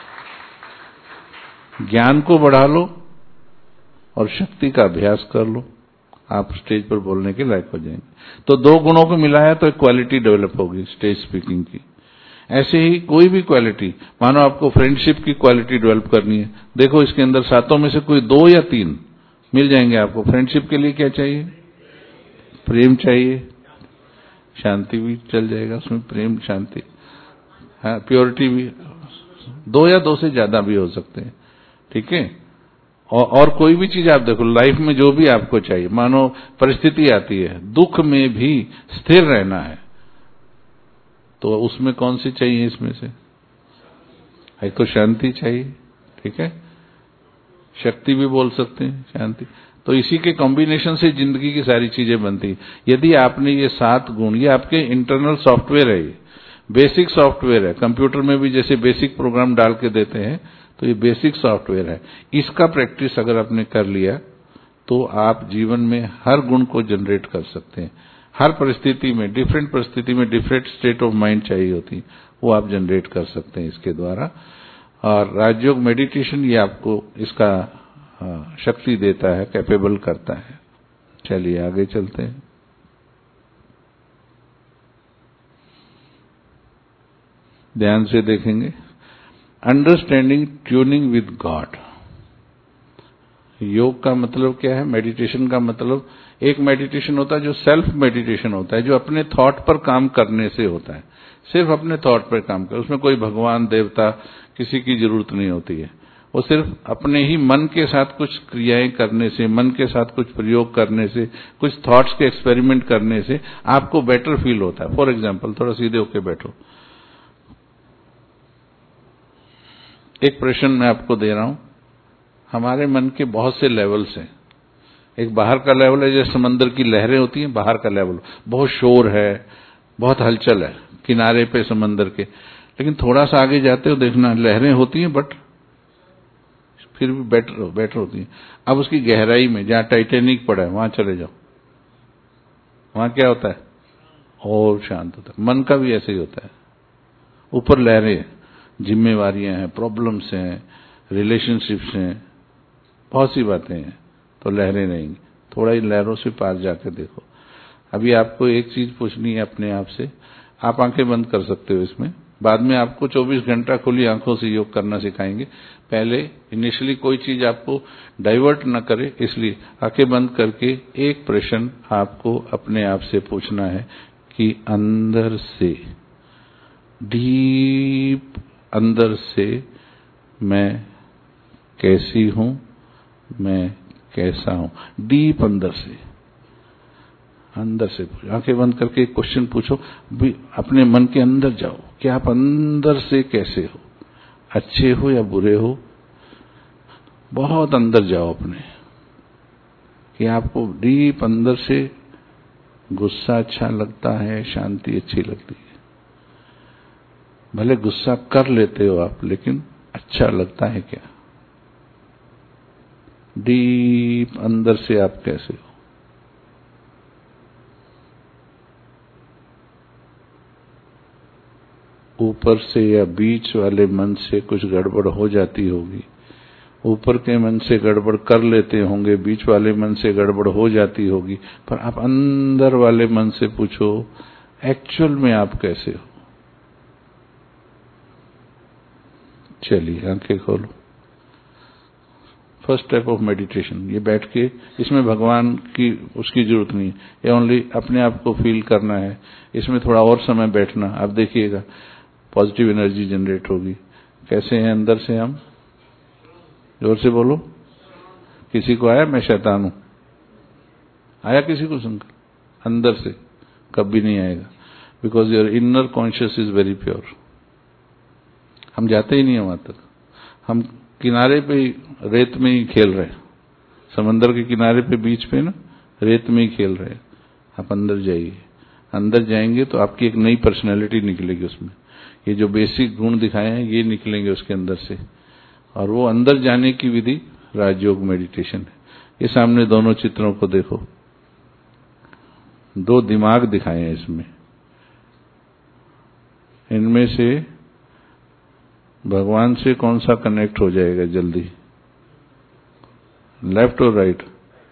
ज्ञान को बढ़ा लो और शक्ति का अभ्यास कर लो, आप स्टेज पर बोलने के लायक हो जाएंगे। तो 2 गुणों को मिलाया तो एक क्वालिटी डेवलप होगी स्टेज स्पीकिंग की। ऐसे ही कोई भी क्वालिटी, मानो आपको फ्रेंडशिप की क्वालिटी डेवलप करनी है, देखो इसके अंदर 7 में से कोई 2 या 3 मिल जाएंगे आपको। फ्रेंडशिप के लिए क्या चाहिए? प्रेम चाहिए, शांति भी चल जाएगा उसमें, प्रेम शांति, हाँ, प्योरिटी भी, 2 या 2 से ज्यादा भी हो सकते हैं, ठीक है। और कोई भी चीज आप देखो लाइफ में, जो भी आपको चाहिए, मानो परिस्थिति आती है, दुख में भी स्थिर रहना है, तो उसमें कौन सी चाहिए? इसमें से एक तो शांति चाहिए, ठीक है, शक्ति भी बोल सकते हैं, शांति। तो इसी के कॉम्बिनेशन से जिंदगी की सारी चीजें बनती। यदि आपने ये 7 गुण, ये आपके इंटरनल सॉफ्टवेयर है, ये बेसिक सॉफ्टवेयर है। कंप्यूटर में भी जैसे बेसिक प्रोग्राम डाल के देते हैं, तो ये बेसिक सॉफ्टवेयर है। इसका प्रैक्टिस अगर आपने कर लिया तो आप जीवन में हर गुण को जनरेट कर सकते हैं। हर परिस्थिति में, डिफरेंट परिस्थिति में डिफरेंट स्टेट ऑफ माइंड चाहिए होती, वो आप जनरेट कर सकते हैं इसके द्वारा। और राजयोग मेडिटेशन ये आपको इसका शक्ति देता है, कैपेबल करता है। चलिए आगे चलते हैं। ध्यान से देखेंगे, अंडरस्टैंडिंग ट्यूनिंग विद गॉड। योग का मतलब क्या है? मेडिटेशन का मतलब, एक मेडिटेशन होता है जो सेल्फ मेडिटेशन होता है, जो अपने थॉट पर काम करने से होता है, सिर्फ अपने थॉट पर काम कर, उसमें कोई भगवान देवता किसी की जरूरत नहीं होती है। वो सिर्फ अपने ही मन के साथ कुछ क्रियाएं करने से, मन के साथ कुछ प्रयोग करने से, कुछ थॉट्स के एक्सपेरिमेंट करने से आपको बेटर फील होता है। फॉर एग्जाम्पल, थोड़ा सीधे होके बैठो, एक प्रश्न मैं आपको दे रहा हूं। हमारे मन के बहुत से लेवल्स हैं। एक बाहर का लेवल है, जैसे समंदर की लहरें होती हैं, बाहर का लेवल, बहुत शोर है, बहुत हलचल है किनारे पे समंदर के, लेकिन थोड़ा सा आगे जाते हो देखना, लहरें होती हैं बट फिर भी बेटर होती हैं। अब उसकी गहराई में, जहां टाइटैनिक पड़ा है, वहां चले जाओ, वहां क्या होता है? और शांत होता है। मन का भी ऐसे ही होता है। ऊपर लहरें, जिम्मेवारियां हैं, प्रॉब्लम्स हैं, रिलेशनशिप्स हैं, बहुत सी बातें हैं, तो लहरें रहेंगी। थोड़ा ही लहरों से पार जाकर देखो। अभी आपको एक चीज पूछनी है अपने आप से, आप आंखें बंद कर सकते हो इसमें, बाद में आपको 24 घंटा खुली आंखों से योग करना सिखाएंगे। पहले इनिशियली कोई चीज आपको डाइवर्ट न करे, इसलिए आंखें बंद करके एक प्रश्न आपको अपने आप से पूछना है कि अंदर से, डीप अंदर से, मैं कैसी हूं, मैं कैसा हूं। डीप अंदर से, अंदर से आंखें बंद करके एक क्वेश्चन पूछो, अपने मन के अंदर जाओ कि आप अंदर से कैसे हो, अच्छे हो या बुरे हो। बहुत अंदर जाओ अपने, कि आपको डीप अंदर से गुस्सा अच्छा लगता है, शांति अच्छी लगती है। भले गुस्सा कर लेते हो आप, लेकिन अच्छा लगता है क्या? डीप अंदर से आप कैसे हो? ऊपर से या बीच वाले मन से कुछ गड़बड़ हो जाती होगी। ऊपर के मन से गड़बड़ कर लेते होंगे, बीच वाले मन से गड़बड़ हो जाती होगी, पर आप अंदर वाले मन से पूछो, एक्चुअल में आप कैसे हो? चलिए आंखें खोलो। फर्स्ट स्टेप ऑफ मेडिटेशन, ये बैठ के, इसमें भगवान की उसकी जरूरत नहीं है, ये ओनली अपने आप को फील करना है। इसमें थोड़ा और समय बैठना, आप देखिएगा पॉजिटिव एनर्जी जनरेट होगी। कैसे हैं अंदर से हम? जोर से बोलो। किसी को आया मैं शैतान हूं? आया किसी को संकल्प? अंदर से कभी नहीं आएगा, because your inner conscious is very pure. हम जाते ही नहीं है वहां तक। हम किनारे पे रेत में ही खेल रहे हैं, समंदर के किनारे पे बीच पे ना रेत में ही खेल रहे हैं। आप अंदर जाइए, अंदर जाएंगे तो आपकी एक नई पर्सनैलिटी निकलेगी उसमें। ये जो बेसिक गुण दिखाए हैं ये निकलेंगे उसके अंदर से, और वो अंदर जाने की विधि राजयोग मेडिटेशन है। ये सामने दोनों चित्रों को देखो, दो दिमाग दिखाए हैं इसमें। इनमें से भगवान से कौन सा कनेक्ट हो जाएगा जल्दी, लेफ्ट और राइट?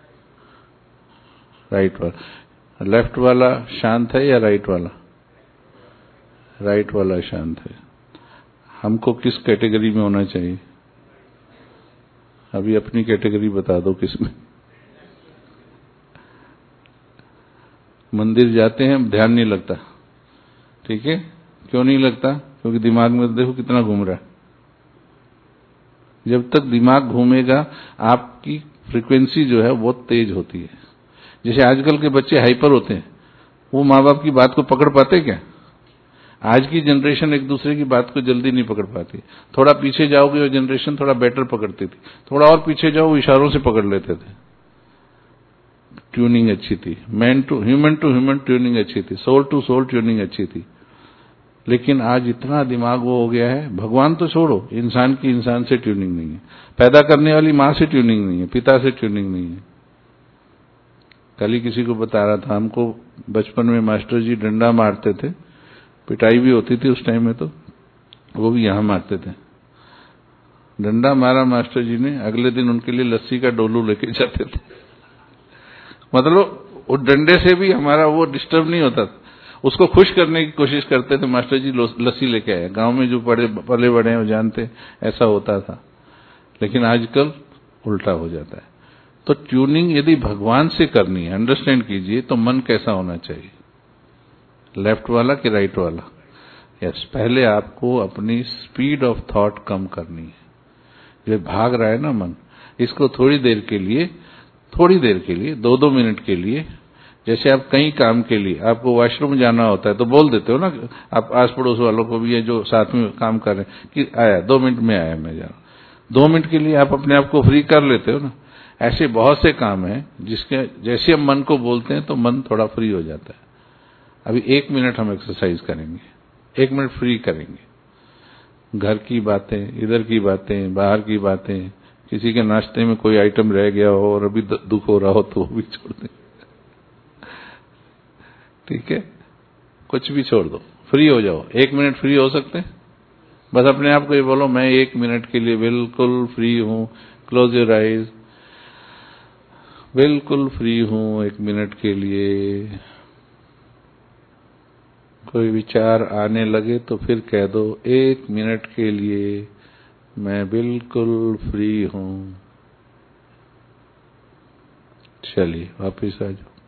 राइट वाला। लेफ्ट वाला शांत है या राइट वाला? राइट वाला शांत है। हमको किस कैटेगरी में होना चाहिए? अभी अपनी कैटेगरी बता दो किसमें। मंदिर जाते हैं, ध्यान नहीं लगता, ठीक है? क्यों नहीं लगता? क्योंकि दिमाग में देखो कितना घूम रहा है। जब तक दिमाग घूमेगा आपकी फ्रीक्वेंसी जो है वो तेज होती है। जैसे आजकल के बच्चे हाइपर होते हैं, वो माँ बाप की बात को पकड़ पाते क्या? आज की जनरेशन एक दूसरे की बात को जल्दी नहीं पकड़ पाती। थोड़ा पीछे जाओगे वो जनरेशन थोड़ा बेटर पकड़ती थी, थोड़ा और पीछे जाओ वो इशारों से पकड़ लेते थे। ट्यूनिंग अच्छी थी, मैन टू ह्यूमन ट्यूनिंग अच्छी थी, सोल टू सोल ट्यूनिंग अच्छी थी। लेकिन आज इतना दिमाग वो हो गया है, भगवान तो छोड़ो, इंसान की इंसान से ट्यूनिंग नहीं है, पैदा करने वाली माँ से ट्यूनिंग नहीं है, पिता से ट्यूनिंग नहीं है। कल ही किसी को बता रहा था, हमको बचपन में मास्टर जी डंडा मारते थे, पिटाई भी होती थी उस टाइम में, तो वो भी यहां मारते थे। डंडा मारा मास्टर जी ने, अगले दिन उनके लिए लस्सी का डोलू लेके जाते थे। मतलब वो डंडे से भी हमारा वो डिस्टर्ब नहीं होता था, उसको खुश करने की कोशिश करते थे। मास्टर जी लस्सी लेके आए, गांव में जो पले बड़े हैं वो जानते ऐसा होता था। लेकिन आजकल उल्टा हो जाता है। तो ट्यूनिंग यदि भगवान से करनी है, अंडरस्टैंड कीजिए, तो मन कैसा होना चाहिए, लेफ्ट वाला कि राइट वाला? यस, पहले आपको अपनी स्पीड ऑफ थॉट कम करनी है। ये भाग रहा है ना मन, इसको थोड़ी देर के लिए 2-2 मिनट के लिए, जैसे आप कई काम के लिए आपको वॉशरूम जाना होता है तो बोल देते हो ना आप आस पड़ोस वालों को भी, ये जो साथ में काम कर रहे हैं, कि आया 2 मिनट में आया मैं जा रहा हूं। 2 मिनट के लिए आप अपने आप को फ्री कर लेते हो ना। ऐसे बहुत से काम हैं जिसके जैसे हम मन को बोलते हैं तो मन थोड़ा फ्री हो जाता है। अभी 1 मिनट हम एक्सरसाइज करेंगे, 1 मिनट फ्री करेंगे। घर की बातें, इधर की बातें, बाहर की बातें, किसी के नाश्ते में कोई आइटम रह गया हो और अभी दुख हो रहा हो तो वो भी छोड़ दें, ठीक है? कुछ भी छोड़ दो, फ्री हो जाओ। 1 मिनट फ्री हो सकते हैं? बस अपने आप को ये बोलो, मैं 1 मिनट के लिए बिल्कुल फ्री हूं। क्लोज योर आईज, बिल्कुल फ्री हूं 1 मिनट के लिए। कोई विचार आने लगे तो फिर कह दो, 1 मिनट के लिए मैं बिल्कुल फ्री हूं। चलिए वापिस आ जाओ।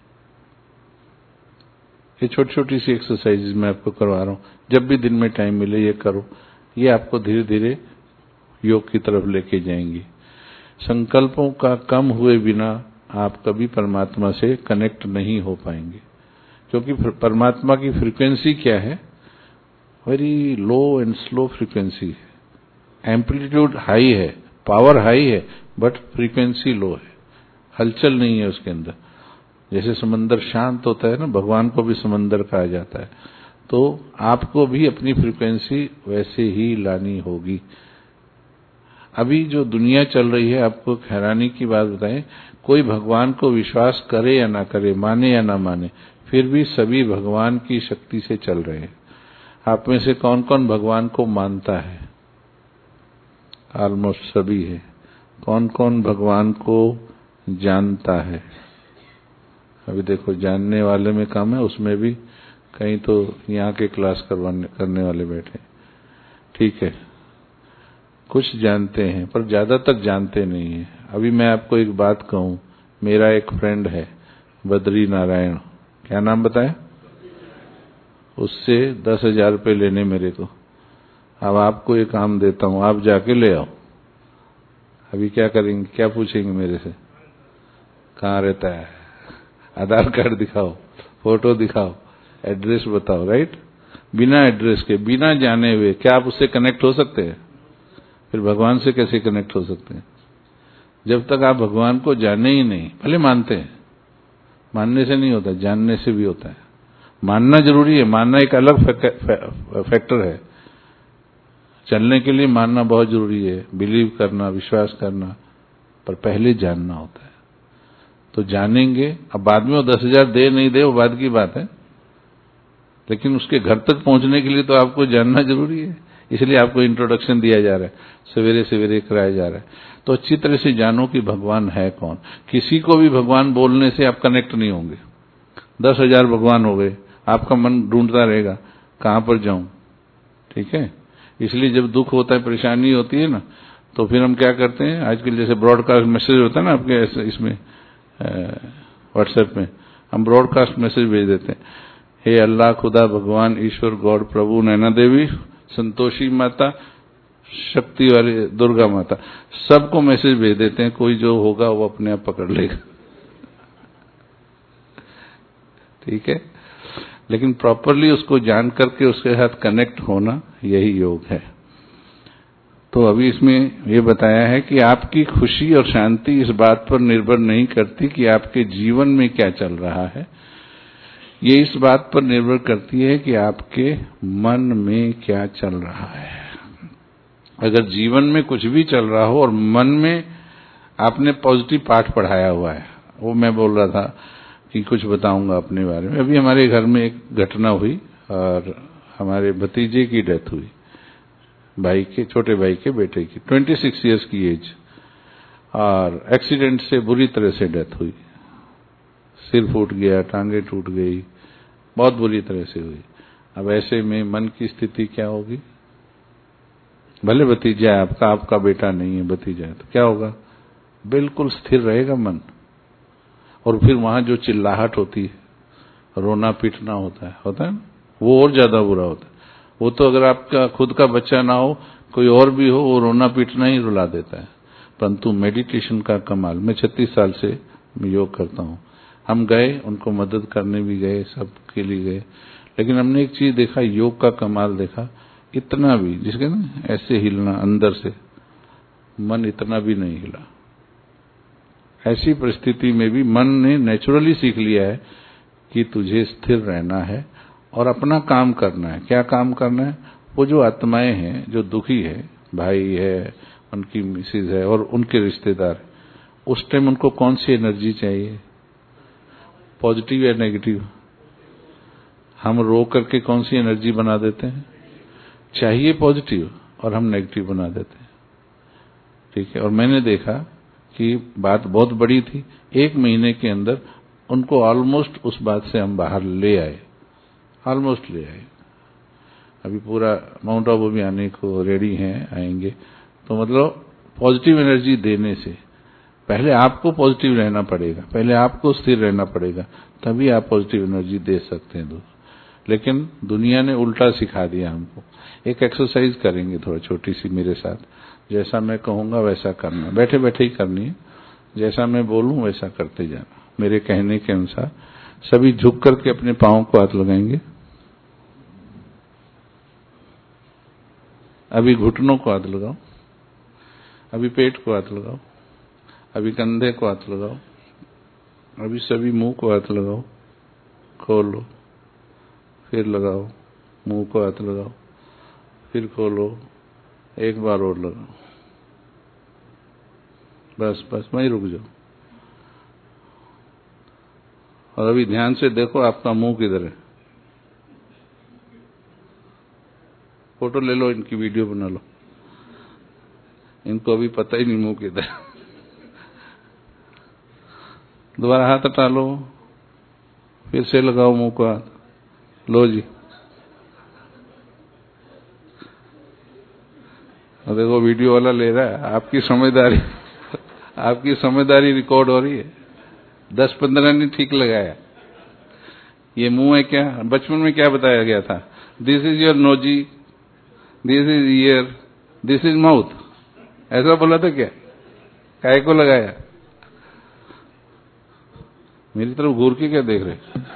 ये छोटी छोटी सी एक्सरसाइजेज मैं आपको करवा रहा हूं, जब भी दिन में टाइम मिले ये करो। ये आपको धीरे धीरे योग की तरफ लेके जाएंगी। संकल्पों का कम हुए बिना आप कभी परमात्मा से कनेक्ट नहीं हो पाएंगे, क्योंकि परमात्मा की फ्रीक्वेंसी क्या है? Very low and slow frequency है। एम्पलीट्यूड हाई है, पावर हाई है, बट फ्रीक्वेंसी लो है, हलचल नहीं है उसके अंदर। जैसे समंदर शांत होता है ना, भगवान को भी समंदर कहा जाता है। तो आपको भी अपनी फ्रीक्वेंसी वैसे ही लानी होगी। अभी जो दुनिया चल रही है, आपको हैरानी की बात बताएं, कोई भगवान को विश्वास करे या ना करे, माने या ना माने, फिर भी सभी भगवान की शक्ति से चल रहे हैं। आप में से कौन कौन भगवान को मानता है? ऑलमोस्ट सभी है। कौन कौन भगवान को जानता है? अभी देखो, जानने वाले में कम है, उसमें भी कहीं तो यहाँ के क्लास करने वाले बैठे, ठीक है। कुछ जानते हैं पर ज्यादातर जानते नहीं है। अभी मैं आपको एक बात कहूं, मेरा एक फ्रेंड है बद्री नारायण, क्या नाम बताया? उससे 10,000 रुपये लेने मेरे को। अब आपको ये काम देता हूं, आप जाके ले आओ। अभी क्या करेंगे, क्या पूछेंगे मेरे से? कहाँ रहता है, आधार कार्ड दिखाओ, फोटो दिखाओ, एड्रेस बताओ, राइट? बिना एड्रेस के, बिना जाने हुए क्या आप उससे कनेक्ट हो सकते हैं? फिर भगवान से कैसे कनेक्ट हो सकते हैं? जब तक आप भगवान को जाने ही नहीं, भले मानते हैं, मानने से नहीं होता, जानने से भी होता है। मानना जरूरी है, मानना एक अलग फैक्टर है। चलने के लिए मानना बहुत जरूरी है, बिलीव करना, विश्वास करना, पर पहले जानना होता है। तो जानेंगे, अब बाद में वो 10,000 दे नहीं दे वो बाद की बात है, लेकिन उसके घर तक पहुंचने के लिए तो आपको जानना जरूरी है। इसलिए आपको इंट्रोडक्शन दिया जा रहा है, सवेरे सवेरे कराया जा रहा है। तो अच्छी तरह से जानो कि भगवान है कौन। किसी को भी भगवान बोलने से आप कनेक्ट नहीं होंगे। 10,000 भगवान हो गए, आपका मन ढूंढता रहेगा कहां पर जाऊं, ठीक है? इसलिए जब दुख होता है, परेशानी होती है ना, तो फिर हम क्या करते हैं, आजकल जैसे ब्रॉडकास्ट मैसेज होता है ना आपके इसमें व्हाट्सएप में, हम ब्रॉडकास्ट मैसेज भेज देते हैं, हे अल्लाह, खुदा, भगवान, ईश्वर, गॉड, प्रभु, नैना देवी, संतोषी माता, शक्ति वाली दुर्गा माता, सबको मैसेज भेज देते हैं। कोई जो होगा वो अपने आप पकड़ लेगा, ठीक है? लेकिन प्रॉपरली उसको जान करके उसके साथ कनेक्ट होना, यही योग है। तो अभी इसमें ये बताया है कि आपकी खुशी और शांति इस बात पर निर्भर नहीं करती कि आपके जीवन में क्या चल रहा है, ये इस बात पर निर्भर करती है कि आपके मन में क्या चल रहा है। अगर जीवन में कुछ भी चल रहा हो और मन में आपने पॉजिटिव पाठ पढ़ाया हुआ है, वो मैं बोल रहा था कि कुछ बताऊंगा अपने बारे में। अभी हमारे घर में एक घटना हुई और हमारे भतीजे की डेथ हुई, भाई के, छोटे भाई के बेटे की, 26 इयर्स की एज, और एक्सीडेंट से बुरी तरह से डेथ हुई। सिर फूट गया, टांगे टूट गई, बहुत बुरी तरह से हुई। अब ऐसे में मन की स्थिति क्या होगी? भले भतीजा है आपका, आपका बेटा नहीं है, भतीजा है, तो क्या होगा? बिल्कुल स्थिर रहेगा मन। और फिर वहां जो चिल्लाहट होती है, रोना पीटना होता है ना, वो और ज्यादा बुरा होता है। वो तो अगर आपका खुद का बच्चा ना हो, कोई और भी हो, वो रोना पीटना ही रुला देता है। परंतु मेडिटेशन का कमाल, मैं 36 साल से योग करता हूं, हम गए, उनको मदद करने भी गए, सब के लिए गए, लेकिन हमने एक चीज देखा, योग का कमाल देखा, इतना भी, जिसके ना ऐसे हिलना अंदर से, मन इतना भी नहीं हिला। ऐसी परिस्थिति में भी मन ने नेचुरली सीख लिया है कि तुझे स्थिर रहना है और अपना काम करना है। क्या काम करना है? वो जो आत्माएं हैं, जो दुखी है, भाई है, उनकी मिसेज है और उनके रिश्तेदार, उस टाइम उनको कौन सी एनर्जी चाहिए, पॉजिटिव या नेगेटिव? हम रो करके कौन सी एनर्जी बना देते हैं? चाहिए पॉजिटिव, और हम नेगेटिव बना देते हैं, ठीक है? और मैंने देखा कि बात बहुत बड़ी थी, 1 महीने के अंदर उनको ऑलमोस्ट उस बात से हम बाहर ले आए, ऑलमोस्ट ले आए। अभी पूरा माउंट आबू भी आने को रेडी हैं, आएंगे। तो मतलब पॉजिटिव एनर्जी देने से पहले आपको पॉजिटिव रहना पड़ेगा, पहले आपको स्थिर रहना पड़ेगा, तभी आप पॉजिटिव एनर्जी दे सकते हैं। लेकिन दुनिया ने उल्टा सिखा दिया हमको। एक एक्सरसाइज करेंगे थोड़ा छोटी सी मेरे साथ, जैसा मैं कहूंगा वैसा करना, बैठे बैठे ही करनी है, जैसा मैं बोलूं वैसा करते जाना, मेरे कहने के अनुसार। सभी झुक करके अपने पांवों को हाथ लगाएंगे, अभी घुटनों को हाथ लगाओ, अभी पेट को हाथ लगाओ, अभी कंधे को हाथ लगाओ, अभी सभी मुंह को हाथ लगाओ, खोलो, फिर लगाओ, मुंह को हाथ लगाओ, फिर खोलो, एक बार और लगाओ, बस बस वहीं रुक जाओ। और अभी ध्यान से देखो आपका मुंह किधर है। फोटो ले लो, इनकी वीडियो बना लो, इनको अभी पता ही नहीं मुंह किधर। दोबारा हाथ हटा लो, फिर से लगाओ मुंह को हाथ, लो जी। और देखो वीडियो वाला ले रहा है, आपकी समझदारी आपकी समझदारी रिकॉर्ड हो रही है। 10-15 ने ठीक लगाया। ये मुंह है क्या? बचपन में क्या बताया गया था? This is your nosy, this is ear, this is mouth, ऐसा बोला था क्या? काहे को लगाया? मेरी तरफ घूर के क्या देख रहे?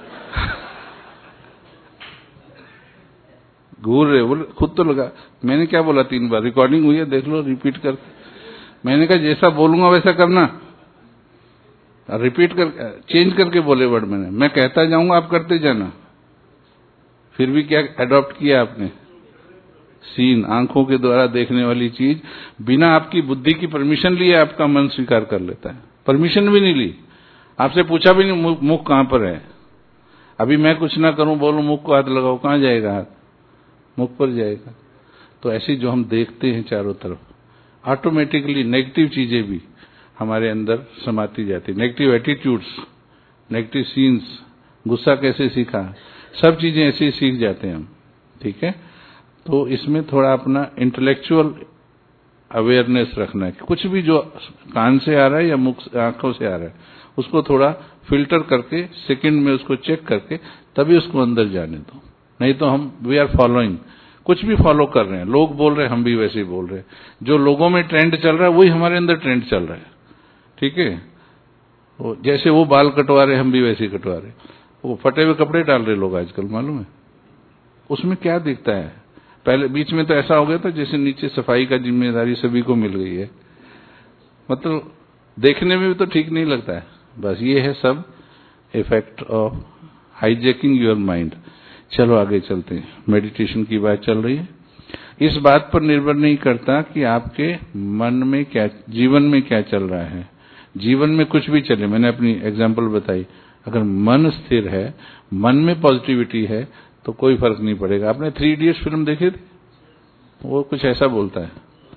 घूर रहे, बोले खुद तो लगा। मैंने क्या बोला 3 बार, रिकॉर्डिंग हुई है, देख लो रिपीट कर। मैंने कहा जैसा बोलूंगा वैसा करना, रिपीट कर, चेंज करके बोले वर्ड मैंने। मैं कहता जाऊंगा, आप करते जाना। फिर भी क्या अडॉप्ट किया आपने? सीन, आंखों के द्वारा देखने वाली चीज बिना आपकी बुद्धि की परमिशन लिए आपका मन स्वीकार कर लेता है। परमिशन भी नहीं ली, आपसे पूछा भी नहीं मुख कहां पर है। अभी मैं कुछ ना करूं, बोलूं मुख को हाथ लगाओ, कहां जाएगा हाथ? मुख पर जाएगा। तो ऐसी जो हम देखते हैं चारों तरफ, ऑटोमेटिकली नेगेटिव चीजें भी हमारे अंदर समाती जाती, नेगेटिव एटीट्यूड्स, नेगेटिव सीन्स। गुस्सा कैसे सीखा, सब चीजें ऐसे ही सीख जाते हैं हम। ठीक है, तो इसमें थोड़ा अपना इंटेलेक्चुअल अवेयरनेस रखना है कि कुछ भी जो कान से आ रहा है या मुख आंखों से आ रहा है, उसको थोड़ा फिल्टर करके सेकंड में उसको चेक करके तभी उसको अंदर जाने दो। नहीं तो हम वी आर फॉलोइंग, कुछ भी फॉलो कर रहे हैं। लोग बोल रहे हैं, हम भी वैसे ही बोल रहे हैं। जो लोगों में ट्रेंड चल रहा है वही हमारे अंदर ट्रेंड चल रहा है। ठीक है, जैसे वो बाल कटवा रहे हम भी वैसे ही कटवा रहे। वो फटे हुए कपड़े डाल रहे लोग आजकल, मालूम है? उसमें क्या दिखता है? पहले बीच में तो ऐसा हो गया था जैसे नीचे सफाई का जिम्मेदारी सभी को मिल गई है। मतलब देखने में भी तो ठीक नहीं लगता है। बस ये है सब effect of hijacking your mind. चलो आगे चलते हैं। मेडिटेशन की बात चल रही है। इस बात पर निर्भर नहीं करता कि आपके मन में क्या, जीवन में क्या चल रहा है। जीवन में कुछ भी चले, मैंने अपनी एग्जांपल बताई, अगर मन स्थिर है, मन में पॉजिटिविटी है, तो कोई फर्क नहीं पड़ेगा। आपने 3 इडियट्स फिल्म देखी थी? वो कुछ ऐसा बोलता है,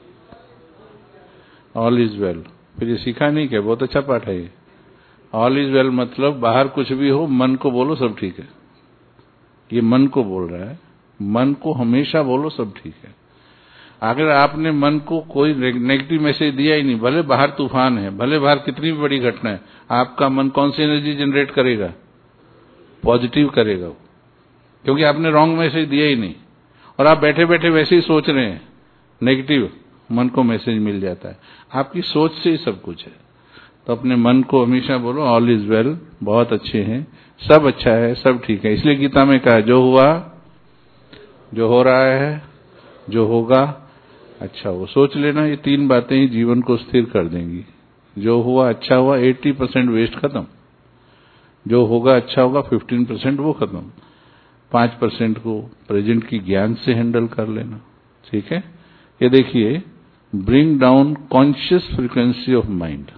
ऑल इज वेल। फिर ये सीखा नहीं क्या? बहुत अच्छा पाठ है ये। ऑल इज वेल मतलब बाहर कुछ भी हो, मन को बोलो सब ठीक है। ये मन को बोल रहा है, मन को हमेशा बोलो सब ठीक है। अगर आपने मन को कोई नेगेटिव मैसेज दिया ही नहीं, भले बाहर तूफान है, भले बाहर कितनी भी बड़ी घटना है, आपका मन कौन सी एनर्जी जनरेट करेगा? पॉजिटिव करेगा वो, क्योंकि आपने रॉन्ग मैसेज दिया ही नहीं। और आप बैठे बैठे वैसे ही सोच रहे हैं नेगेटिव, मन को मैसेज मिल जाता है। आपकी सोच से ही सब कुछ है। तो अपने मन को हमेशा बोलो ऑल इज वेल, बहुत अच्छे हैं, सब अच्छा है, सब ठीक है। इसलिए गीता में कहा जो हुआ, जो हो रहा है, जो होगा अच्छा वो सोच लेना। ये 3 बातें ही जीवन को स्थिर कर देंगी। जो हुआ अच्छा हुआ, 80% वेस्ट खत्म। जो होगा अच्छा होगा, 15% वो खत्म। 5% को प्रेजेंट की ज्ञान से हैंडल कर लेना। ठीक है, ये देखिए, bring down conscious frequency of mind.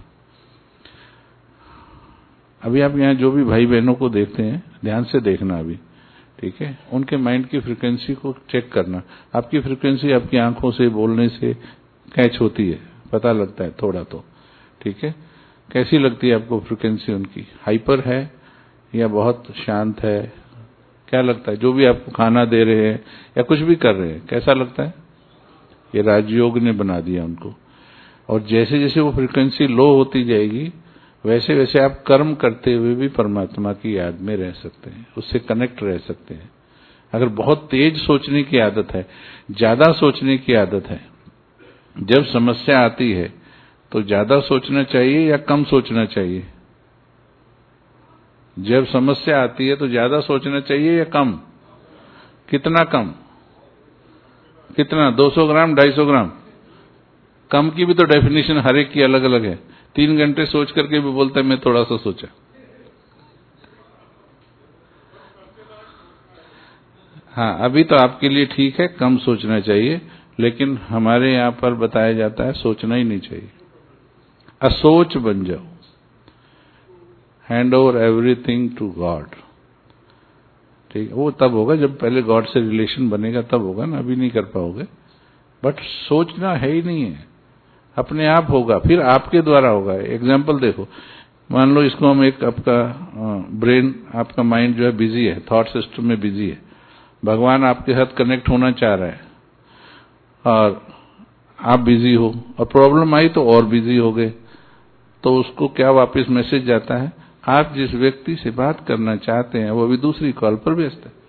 अभी आप यहाँ जो भी भाई बहनों को देखते हैं, ध्यान से देखना अभी। ठीक है, उनके माइंड की फ्रीक्वेंसी को चेक करना। आपकी फ्रीक्वेंसी आपकी आंखों से, बोलने से कैच होती है, पता लगता है थोड़ा तो। ठीक है, कैसी लगती है आपको फ्रीक्वेंसी उनकी? हाइपर है या बहुत शांत है? क्या लगता है? जो भी आपको खाना दे रहे हैं या कुछ भी कर रहे हैं, कैसा लगता है? ये राजयोग ने बना दिया उनको। और जैसे जैसे वो फ्रीक्वेंसी लो होती जाएगी, वैसे वैसे आप कर्म करते हुए भी परमात्मा की याद में रह सकते हैं, उससे कनेक्ट रह सकते हैं। अगर बहुत तेज सोचने की आदत है, ज्यादा सोचने की आदत है, जब समस्या आती है तो ज्यादा सोचना चाहिए या कम सोचना चाहिए? जब समस्या आती है तो ज्यादा सोचना चाहिए या कम? कितना कम? कितना? 200 ग्राम, 250 ग्राम? कम की भी तो डेफिनेशन हर एक की अलग अलग है। 3 घंटे सोच करके भी बोलता है मैं थोड़ा सा सोचा। हाँ, अभी तो आपके लिए ठीक है, कम सोचना चाहिए, लेकिन हमारे यहां पर बताया जाता है सोचना ही नहीं चाहिए। असोच बन जाओ, hand over everything to God. ठीक है, वो तब होगा जब पहले गॉड से रिलेशन बनेगा, तब होगा ना, अभी नहीं कर पाओगे। बट सोचना है ही नहीं है, अपने आप होगा, फिर आपके द्वारा होगा। एग्जाम्पल देखो, मान लो इसको हम एक, आपका ब्रेन, आपका माइंड जो है बिजी है, थॉट सिस्टम में बिजी है। भगवान आपके साथ कनेक्ट होना चाह रहा है और आप बिजी हो, और प्रॉब्लम आई तो और बिजी हो गए, तो उसको क्या वापस मैसेज जाता है? आप जिस व्यक्ति से बात करना चाहते हैं वो अभी दूसरी कॉल पर व्यस्त है।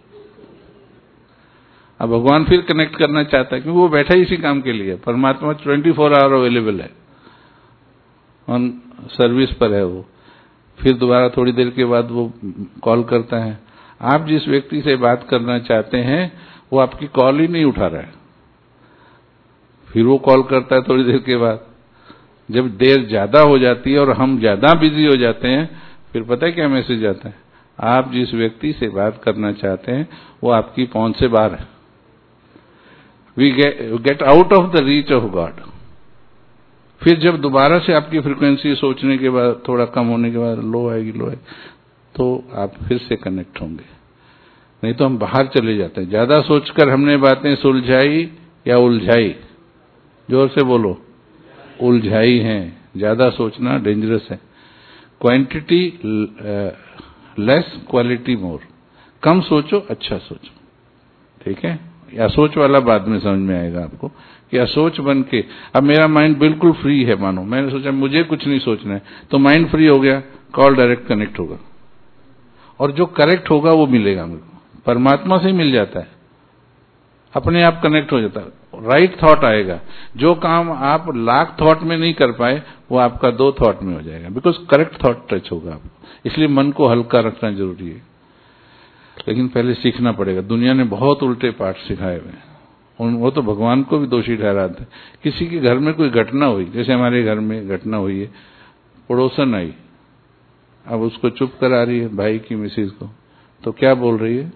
अब भगवान फिर कनेक्ट करना चाहता है क्योंकि वो बैठा ही इसी काम के लिए। परमात्मा 24 आवर अवेलेबल है। ऑन सर्विस पर है वो, फिर दोबारा थोड़ी देर के बाद वो कॉल करता है। आप जिस व्यक्ति से बात करना चाहते हैं वो आपकी कॉल ही नहीं उठा रहा है, फिर वो कॉल करता है थोड़ी देर के बाद। जब देर ज्यादा हो जाती है और हम ज्यादा बिजी हो जाते हैं, फिर पता है क्या मैसेज आता है, आप जिस व्यक्ति से बात करना चाहते हैं वो आपकी पहुंच से बाहर है। We get out of the reach of God. फिर जब दोबारा से आपकी फ्रीक्वेंसी सोचने के बाद थोड़ा कम होने के बाद लो आएगी, तो आप फिर से कनेक्ट होंगे। नहीं तो हम बाहर चले जाते हैं। ज्यादा सोचकर हमने बातें सुलझाई या उलझाई? जोर से बोलो, उलझाई हैं। ज्यादा सोचना डेंजरस है। Quantity less, quality more. कम सोचो, अच्छा सोचो, ठीक है। असोच वाला बाद में समझ में आएगा आपको कि असोच बन के, अब मेरा माइंड बिल्कुल फ्री है, मानो मैंने सोचा मुझे कुछ नहीं सोचना है, तो माइंड फ्री हो गया, कॉल डायरेक्ट कनेक्ट होगा और जो करेक्ट होगा वो मिलेगा मेरे को। परमात्मा से ही मिल जाता है, अपने आप कनेक्ट हो जाता है। राइट थॉट आएगा। जो काम आप लाख थॉट में नहीं कर पाए वो आपका 2 थॉट में हो जाएगा, बिकॉज करेक्ट थॉट टच होगा आपको। इसलिए मन को हल्का रखना जरूरी है, लेकिन पहले सीखना पड़ेगा। दुनिया ने बहुत उल्टे पाठ सिखाए हुए हैं, वो तो भगवान को भी दोषी ठहराते हैं। किसी के घर में कोई घटना हुई, जैसे हमारे घर में घटना हुई है, पड़ोसन आई, अब उसको चुप करा रही है भाई की मिसेज को, तो क्या बोल रही है?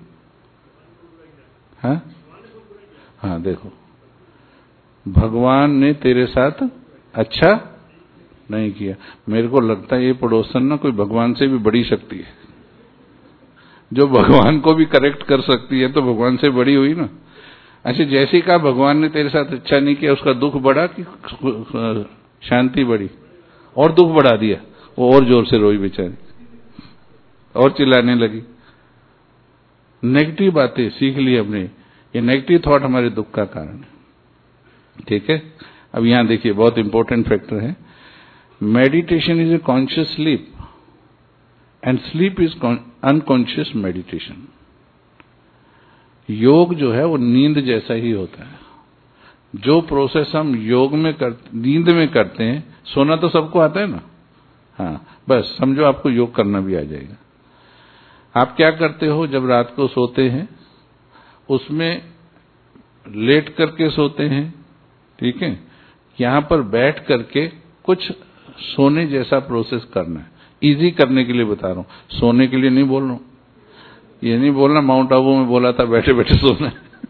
हाँ देखो, भगवान ने तेरे साथ अच्छा नहीं किया। मेरे को लगता है ये पड़ोसन ना कोई भगवान से भी बड़ी शक्ति है, जो भगवान को भी करेक्ट कर सकती है, तो भगवान से बड़ी हुई ना। अच्छा, जैसे कहा भगवान ने तेरे साथ अच्छा नहीं किया, उसका दुख बढ़ा कि शांति बढ़ी? और दुख बढ़ा दिया, वो और जोर से रोई बेचारी और चिल्लाने लगी। नेगेटिव बातें सीख ली हमने, ये नेगेटिव थॉट हमारे दुख का कारण है, ठीक है। अब यहां देखिए, बहुत इंपॉर्टेंट फैक्टर है। Meditation is a conscious sleep and sleep is unconscious meditation. योग जो है वो नींद जैसा ही होता है। जो प्रोसेस हम योग में नींद में करते हैं, सोना तो सबको आता है ना, हाँ, बस समझो आपको योग करना भी आ जाएगा। आप क्या करते हो जब रात को सोते हैं? उसमें लेट करके सोते हैं, ठीक है। यहां पर बैठ करके कुछ सोने जैसा प्रोसेस करना है। इजी करने के लिए बता रहा हूं, सोने के लिए नहीं बोल रहा हूं। ये नहीं बोलना माउंट आबू में बोला था बैठे बैठे सोना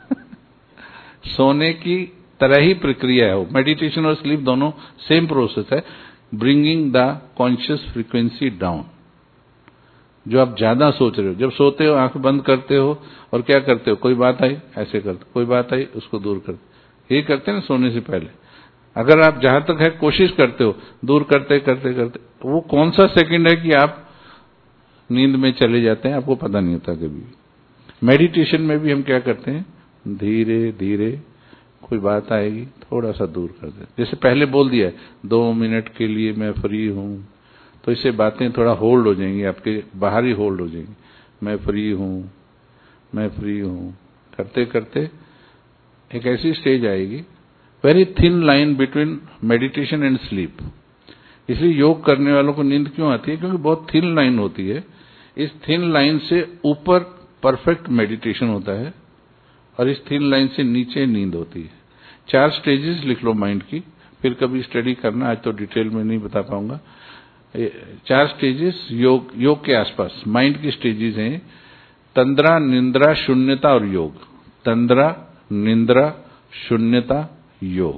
सोने की तरह ही प्रक्रिया है वो। मेडिटेशन और स्लीप दोनों सेम प्रोसेस है, bringing the conscious frequency down. जो आप ज्यादा सोच रहे हो, जब सोते हो आंख बंद करते हो और क्या करते हो, कोई बात आई ऐसे करते, कोई बात आई उसको दूर करते, ये करते हैं ना सोने से पहले। अगर आप जहां तक है कोशिश करते हो दूर करते करते करते, वो कौन सा सेकंड है कि आप नींद में चले जाते हैं, आपको पता नहीं होता कभी। मेडिटेशन में भी हम क्या करते हैं, धीरे धीरे कोई बात आएगी थोड़ा सा दूर कर दे। जैसे पहले बोल दिया है 2 मिनट के लिए मैं फ्री हूं, तो इससे बातें थोड़ा होल्ड हो जाएंगी, आपके बाहर ही होल्ड हो जाएंगी। मैं फ्री हूं, मैं फ्री हूं, करते करते एक ऐसी स्टेज आएगी, very thin line between meditation and sleep. इसलिए योग करने वालों को नींद क्यों आती है? क्योंकि बहुत थिन लाइन होती है। इस थिन लाइन से ऊपर परफेक्ट मेडिटेशन होता है और इस थिन लाइन से नीचे नींद होती है। 4 स्टेजेस लिख लो माइंड की, फिर कभी स्टडी करना, आज तो डिटेल में नहीं बता पाऊंगा। 4 स्टेजेस योग के आसपास माइंड की स्टेजेस हैं। तंद्रा, निंद्रा, शून्यता और योग। तंद्रा, निंद्रा, शून्यता, योग।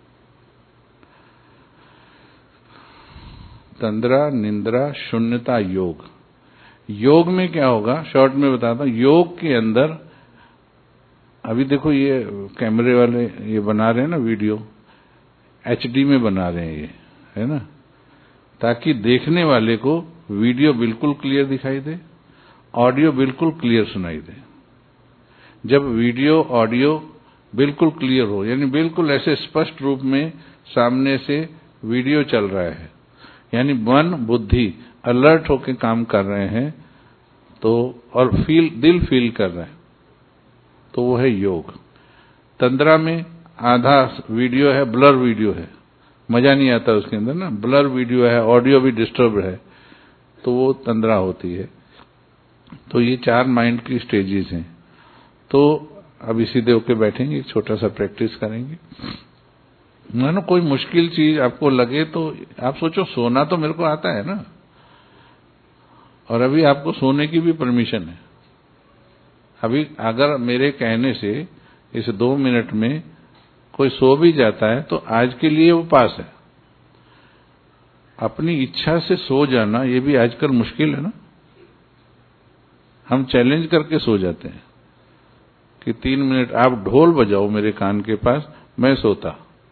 तंद्रा, निंद्रा, शून्यता, योग। योग में क्या होगा शॉर्ट में बताता हूं। योग के अंदर अभी देखो, ये कैमरे वाले ये बना रहे हैं ना वीडियो, HD में बना रहे हैं ये, है ना, ताकि देखने वाले को वीडियो बिल्कुल क्लियर दिखाई दे, ऑडियो बिल्कुल क्लियर सुनाई दे। जब वीडियो ऑडियो बिल्कुल क्लियर हो, यानी बिल्कुल ऐसे स्पष्ट रूप में सामने से वीडियो चल रहा है, यानी मन बुद्धि अलर्ट होकर काम कर रहे हैं, तो और दिल फील कर रहा है, तो वो है योग। तंद्रा में आधा वीडियो है, ब्लर वीडियो है, मजा नहीं आता उसके अंदर ना, ब्लर वीडियो है, ऑडियो भी डिस्टर्ब है, तो वो तंद्रा होती है। तो ये 4 माइंड की स्टेजेस हैं। तो अब इसी दे होके बैठेंगे, एक छोटा सा प्रैक्टिस करेंगे। मानो कोई मुश्किल चीज आपको लगे तो आप सोचो, सोना तो मेरे को आता है ना, और अभी आपको सोने की भी परमिशन है। अभी अगर मेरे कहने से इस 2 मिनट में कोई सो भी जाता है तो आज के लिए वो पास है। अपनी इच्छा से सो जाना ये भी आजकल मुश्किल है ना। हम चैलेंज करके सो जाते हैं कि 3 मिनट आप ढोल बजाओ मेरे कान के पास, मैं सोता।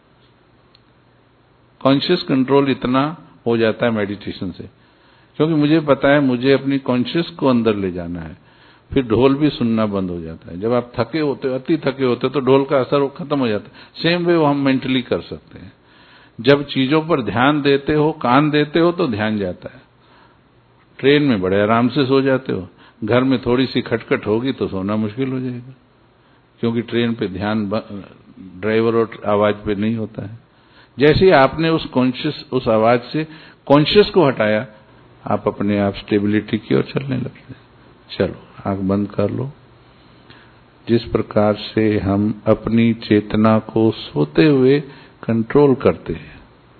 कॉन्शियस कंट्रोल इतना हो जाता है मेडिटेशन से, क्योंकि मुझे पता है मुझे अपनी कॉन्शियस को अंदर ले जाना है। फिर ढोल भी सुनना बंद हो जाता है। जब आप थके होते हो, अति थके होते हो, तो ढोल का असर खत्म हो जाता है। सेम वे वो हम मेंटली कर सकते हैं। जब चीजों पर ध्यान देते हो, कान देते हो, तो ध्यान जाता है। ट्रेन में बड़े आराम से सो जाते हो, घर में थोड़ी सी खटखट होगी तो सोना मुश्किल हो जाएगा, क्योंकि ट्रेन पे ध्यान ड्राइवर और आवाज पे नहीं होता है। जैसे ही आपने उस आवाज से कॉन्शियस को हटाया, आप अपने आप स्टेबिलिटी की ओर चलने लगते हैं। चलो आंख बंद कर लो। जिस प्रकार से हम अपनी चेतना को सोते हुए कंट्रोल करते हैं,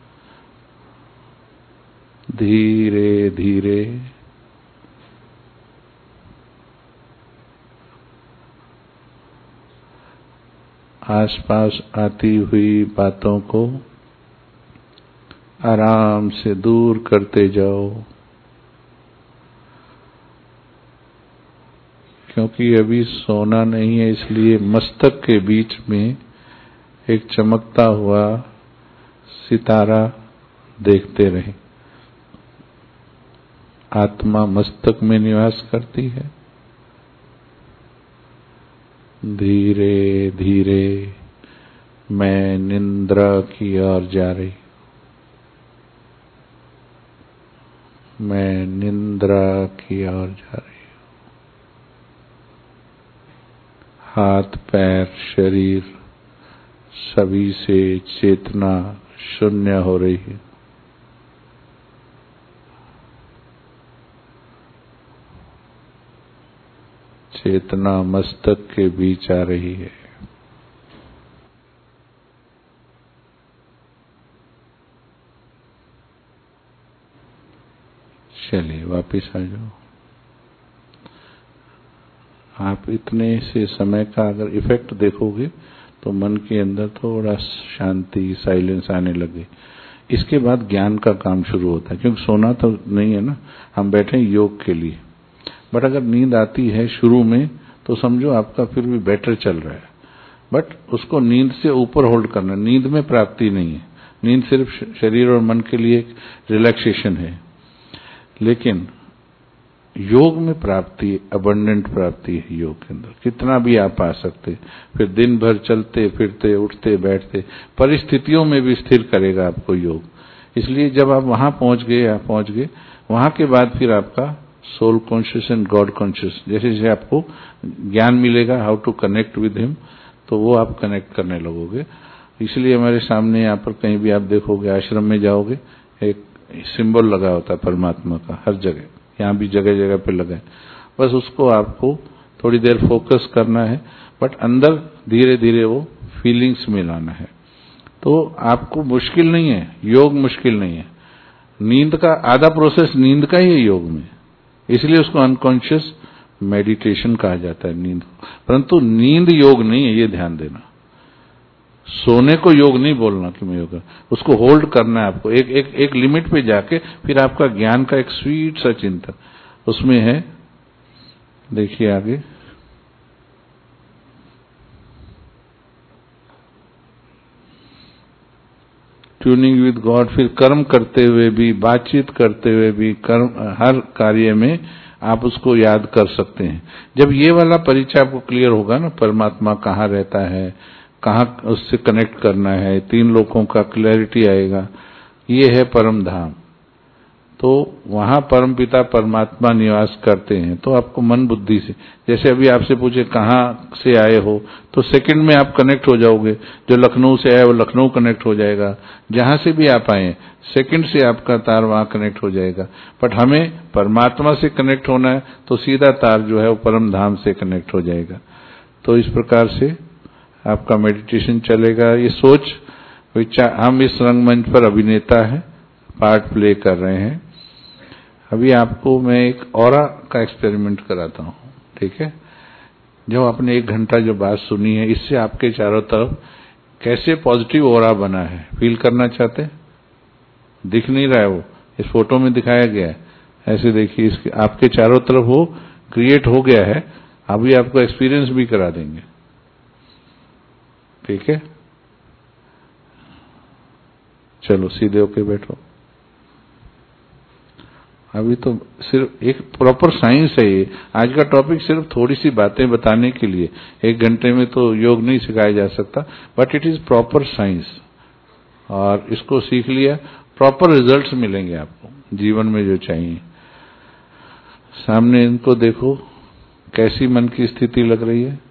धीरे धीरे आसपास आती हुई बातों को आराम से दूर करते जाओ, क्योंकि अभी सोना नहीं है, इसलिए मस्तक के बीच में एक चमकता हुआ सितारा देखते रहें। आत्मा मस्तक में निवास करती है। धीरे धीरे मैं निद्रा की ओर जा रही, मैं निद्रा की ओर जा रही। हाथ पैर शरीर सभी से चेतना शून्य हो रही है। चेतना मस्तक के बीच आ रही है। चलिए वापिस आ जाओ। आप इतने से समय का अगर इफेक्ट देखोगे तो मन के अंदर थोड़ा शांति, साइलेंस आने लगे। इसके बाद ज्ञान का काम शुरू होता है, क्योंकि सोना तो नहीं है ना, हम बैठे हैं योग के लिए। बट अगर नींद आती है शुरू में तो समझो आपका फिर भी बेटर चल रहा है, बट उसको नींद से ऊपर होल्ड करना। नींद में प्राप्ति नहीं है, नींद सिर्फ शरीर और मन के लिए एक रिलैक्सेशन है। लेकिन योग में प्राप्ति, अबंडेंट प्राप्ति है योग के अंदर। कितना भी आप आ सकते, फिर दिन भर चलते फिरते उठते बैठते परिस्थितियों में भी स्थिर करेगा आपको योग। इसलिए जब आप वहां पहुंच गए, वहां के बाद फिर आपका soul conscious and God conscious, जैसे जैसे आपको ज्ञान मिलेगा how to connect with him, तो वो आप कनेक्ट करने लगोगे। इसलिए हमारे सामने यहाँ पर कहीं भी आप देखोगे, आश्रम में जाओगे, एक सिंबल लगा होता है परमात्मा का हर जगह, यहाँ भी जगह जगह पे लगा है। बस उसको आपको थोड़ी देर फोकस करना है, बट अंदर धीरे धीरे वो फीलिंग्स में लाना है। तो आपको मुश्किल नहीं है, योग मुश्किल नहीं है। नींद का आधा प्रोसेस नींद का ही है योग में, इसलिए उसको अनकॉन्शियस मेडिटेशन कहा जाता है नींद। परंतु नींद योग नहीं है, ये ध्यान देना। सोने को योग नहीं बोलना कि मैं योग, उसको होल्ड करना है आपको एक लिमिट पे जाके। फिर आपका ज्ञान का एक स्वीट सा चिंतन उसमें है। देखिए आगे, ट्यूनिंग विद गॉड। फिर कर्म करते हुए भी, बातचीत करते हुए भी, कर्म हर कार्य में आप उसको याद कर सकते हैं। जब ये वाला परिचय आपको क्लियर होगा ना, परमात्मा कहाँ रहता है, कहाँ उससे कनेक्ट करना है, 3 लोकों का क्लैरिटी आएगा। ये है परम धाम। तो वहां परमपिता परमात्मा निवास करते हैं। तो आपको मन बुद्धि से, जैसे अभी आपसे पूछे कहाँ से आए हो, तो सेकंड में आप कनेक्ट हो जाओगे। जो लखनऊ से आए वो लखनऊ कनेक्ट हो जाएगा, जहां से भी आप आए सेकंड से आपका तार वहां कनेक्ट हो जाएगा। बट हमें परमात्मा से कनेक्ट होना है तो सीधा तार जो है वो परम धाम से कनेक्ट हो जाएगा। तो इस प्रकार से आपका मेडिटेशन चलेगा। ये सोच विचार, हम इस रंगमंच पर अभिनेता है, पार्ट प्ले कर रहे हैं। अभी आपको मैं एक ऑरा का एक्सपेरिमेंट कराता हूं, ठीक है? जो आपने 1 घंटा जो बात सुनी है, इससे आपके चारों तरफ कैसे पॉजिटिव ऑरा बना है फील करना चाहते हैं? दिख नहीं रहा है, वो इस फोटो में दिखाया गया है। ऐसे देखिए, इसके आपके चारों तरफ वो क्रिएट हो गया है। अभी आपको एक्सपीरियंस भी करा देंगे, ठीक है? चलो सीधे होके बैठो। अभी तो सिर्फ एक प्रॉपर साइंस है ये। आज का टॉपिक सिर्फ थोड़ी सी बातें बताने के लिए, 1 घंटे में तो योग नहीं सिखाया जा सकता, but it is proper science. और इसको सीख लिया, प्रॉपर रिजल्ट्स मिलेंगे आपको जीवन में जो चाहिए। सामने इनको देखो, कैसी मन की स्थिति लग रही है?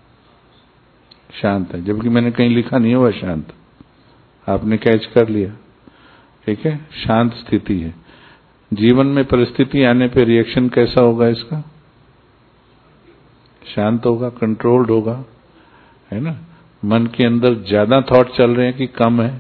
शांत है, जबकि मैंने कहीं लिखा नहीं हुआ शांत, आपने कैच कर लिया, ठीक है? शांत स्थिति है। जीवन में परिस्थिति आने पे रिएक्शन कैसा होगा इसका? शांत होगा, कंट्रोल्ड होगा, है ना? मन के अंदर ज्यादा थॉट चल रहे हैं कि कम है?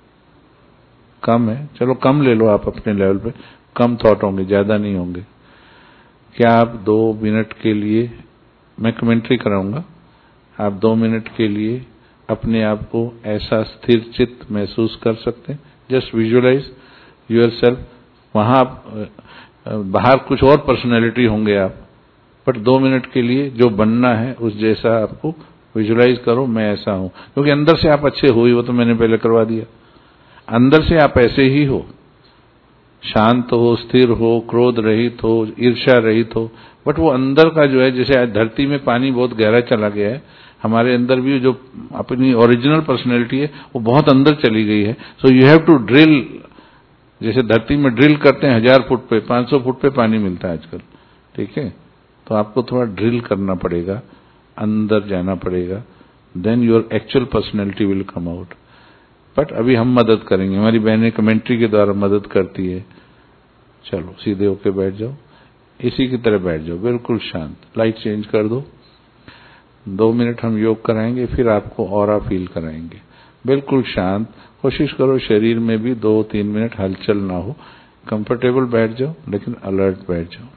कम है, चलो कम ले लो आप अपने लेवल पे, कम थॉट होंगे, ज्यादा नहीं होंगे। क्या आप 2 मिनट के लिए, मैं कमेंट्री कराऊंगा, आप 2 मिनट के लिए अपने आप को ऐसा स्थिर चित्त महसूस कर सकते हैं? Just visualize your self. वहां आप बाहर कुछ और पर्सनैलिटी होंगे आप, बट 2 मिनट के लिए जो बनना है उस जैसा आपको विजुअलाइज करो, मैं ऐसा हूं। क्योंकि अंदर से आप अच्छे हो ही, वो तो मैंने पहले करवा दिया। अंदर से आप ऐसे ही हो, शांत हो, स्थिर हो, क्रोध रहित हो, ईर्ष्या रहित हो। बट वो अंदर का जो है, जैसे आज धरती में पानी बहुत गहरा चला गया है, हमारे अंदर भी जो अपनी ओरिजिनल पर्सनैलिटी है वो बहुत अंदर चली गई है। So you have to drill. जैसे धरती में ड्रिल करते हैं 1000 फुट पे, 500 फुट पे पानी मिलता है आजकल, ठीक है? तो आपको थोड़ा ड्रिल करना पड़ेगा, अंदर जाना पड़ेगा, then your actual personality will come out. But अभी हम मदद करेंगे, हमारी बहनें कमेंट्री के द्वारा मदद करती है। चलो सीधे होके बैठ जाओ, इसी की तरह बैठ जाओ, बिल्कुल शांत। लाइट चेंज कर दो। 2 मिनट हम योग कराएंगे, फिर आपको ऑरा फील कराएंगे। बिल्कुल शांत, कोशिश करो शरीर में भी 2-3 मिनट हलचल ना हो। कंफर्टेबल बैठ जाओ, लेकिन अलर्ट बैठ जाओ।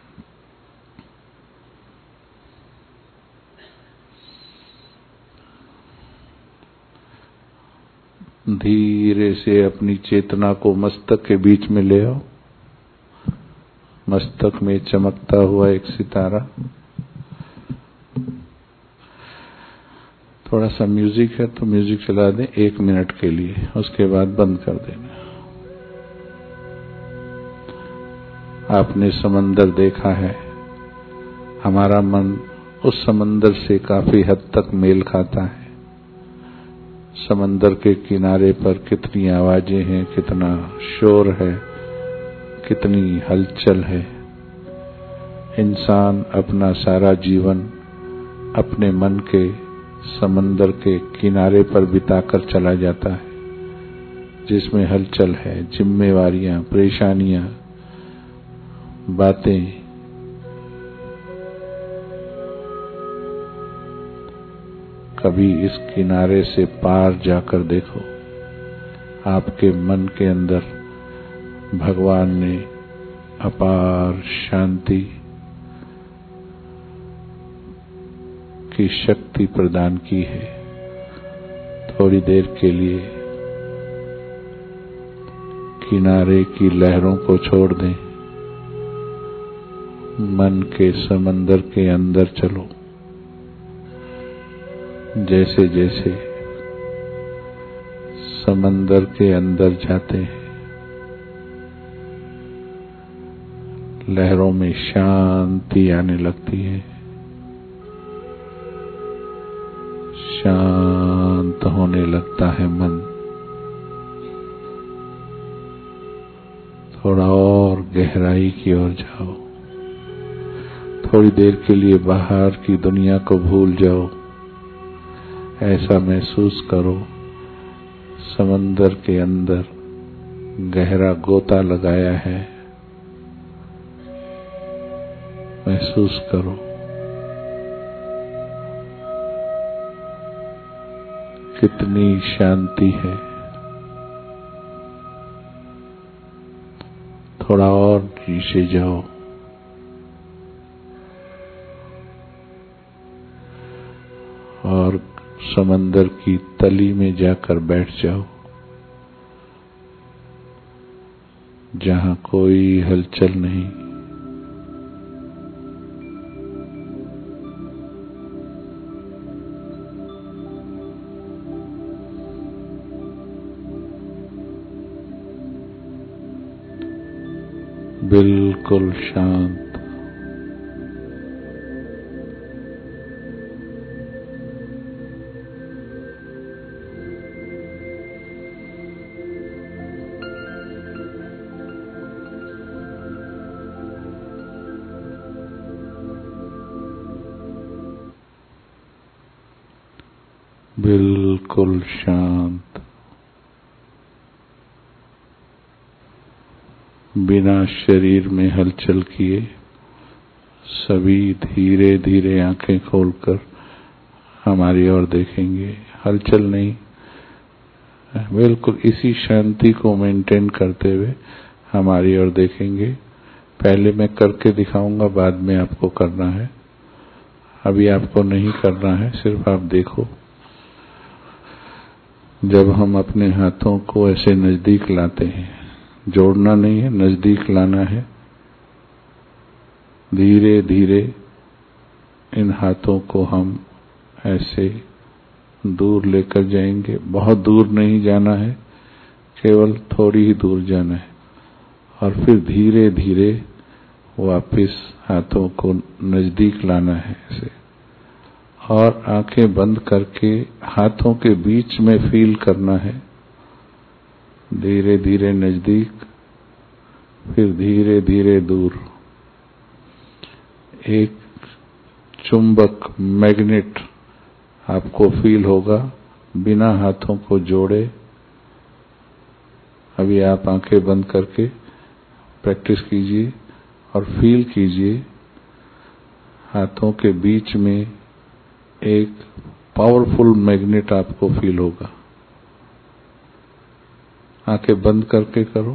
धीरे से अपनी चेतना को मस्तक के बीच में ले आओ। मस्तक में चमकता हुआ एक सितारा। थोड़ा सा म्यूजिक है तो म्यूजिक चला दें 1 मिनट के लिए, उसके बाद बंद कर देना। आपने समंदर देखा है, हमारा मन उस समंदर से काफी हद तक मेल खाता है। समंदर के किनारे पर कितनी आवाजें हैं, कितना शोर है, कितनी हलचल है। इंसान अपना सारा जीवन अपने मन के समंदर के किनारे पर बिताकर चला जाता है, जिसमें हलचल है, जिम्मेवारियां, परेशानियां, बातें। कभी इस किनारे से पार जाकर देखो, आपके मन के अंदर भगवान ने अपार शांति की शक्ति प्रदान की है। थोड़ी देर के लिए किनारे की लहरों को छोड़ दें, मन के समंदर के अंदर चलो। जैसे जैसे समंदर के अंदर जाते हैं, लहरों में शांति आने लगती है, शांत होने लगता है मन। थोड़ा और गहराई की ओर जाओ। थोड़ी देर के लिए बाहर की दुनिया को भूल जाओ। ऐसा महसूस करो समंदर के अंदर गहरा गोता लगाया है। महसूस करो कितनी शांति है। थोड़ा और नीचे जाओ। और समंदर की तली में जाकर बैठ जाओ, जहां कोई हलचल नहीं। बिल्कुल शांत। बिल्कुल शांत, बिना शरीर में हलचल किए सभी धीरे धीरे आंखें खोलकर हमारी ओर देखेंगे। हलचल नहीं, बिल्कुल इसी शांति को मेंटेन करते हुए हमारी ओर देखेंगे। पहले मैं करके दिखाऊंगा, बाद में आपको करना है। अभी आपको नहीं करना है, सिर्फ आप देखो। जब हम अपने हाथों को ऐसे नजदीक लाते हैं, जोड़ना नहीं है, नजदीक लाना है। धीरे धीरे इन हाथों को हम ऐसे दूर लेकर जाएंगे। बहुत दूर नहीं जाना है, केवल थोड़ी ही दूर जाना है। और फिर धीरे धीरे वापस हाथों को नजदीक लाना है ऐसे। और आंखें बंद करके हाथों के बीच में फील करना है। धीरे धीरे नजदीक, फिर धीरे धीरे दूर। एक चुंबक, मैग्नेट आपको फील होगा बिना हाथों को जोड़े। अभी आप आंखें बंद करके प्रैक्टिस कीजिए और फील कीजिए हाथों के बीच में एक पावरफुल मैग्नेट आपको फील होगा। आंखें बंद करके करो।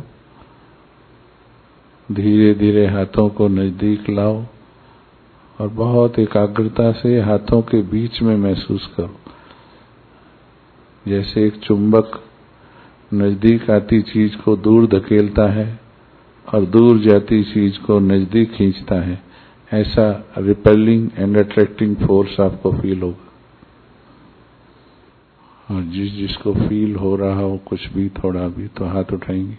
धीरे धीरे हाथों को नजदीक लाओ और बहुत एकाग्रता से हाथों के बीच में महसूस करो, जैसे एक चुंबक नजदीक आती चीज को दूर धकेलता है और दूर जाती चीज को नजदीक खींचता है। ऐसा रिपेलिंग एंड अट्रैक्टिंग फोर्स आपको फील होगा। और जिसको फील हो रहा हो कुछ भी, थोड़ा भी, तो हाथ उठाएंगे।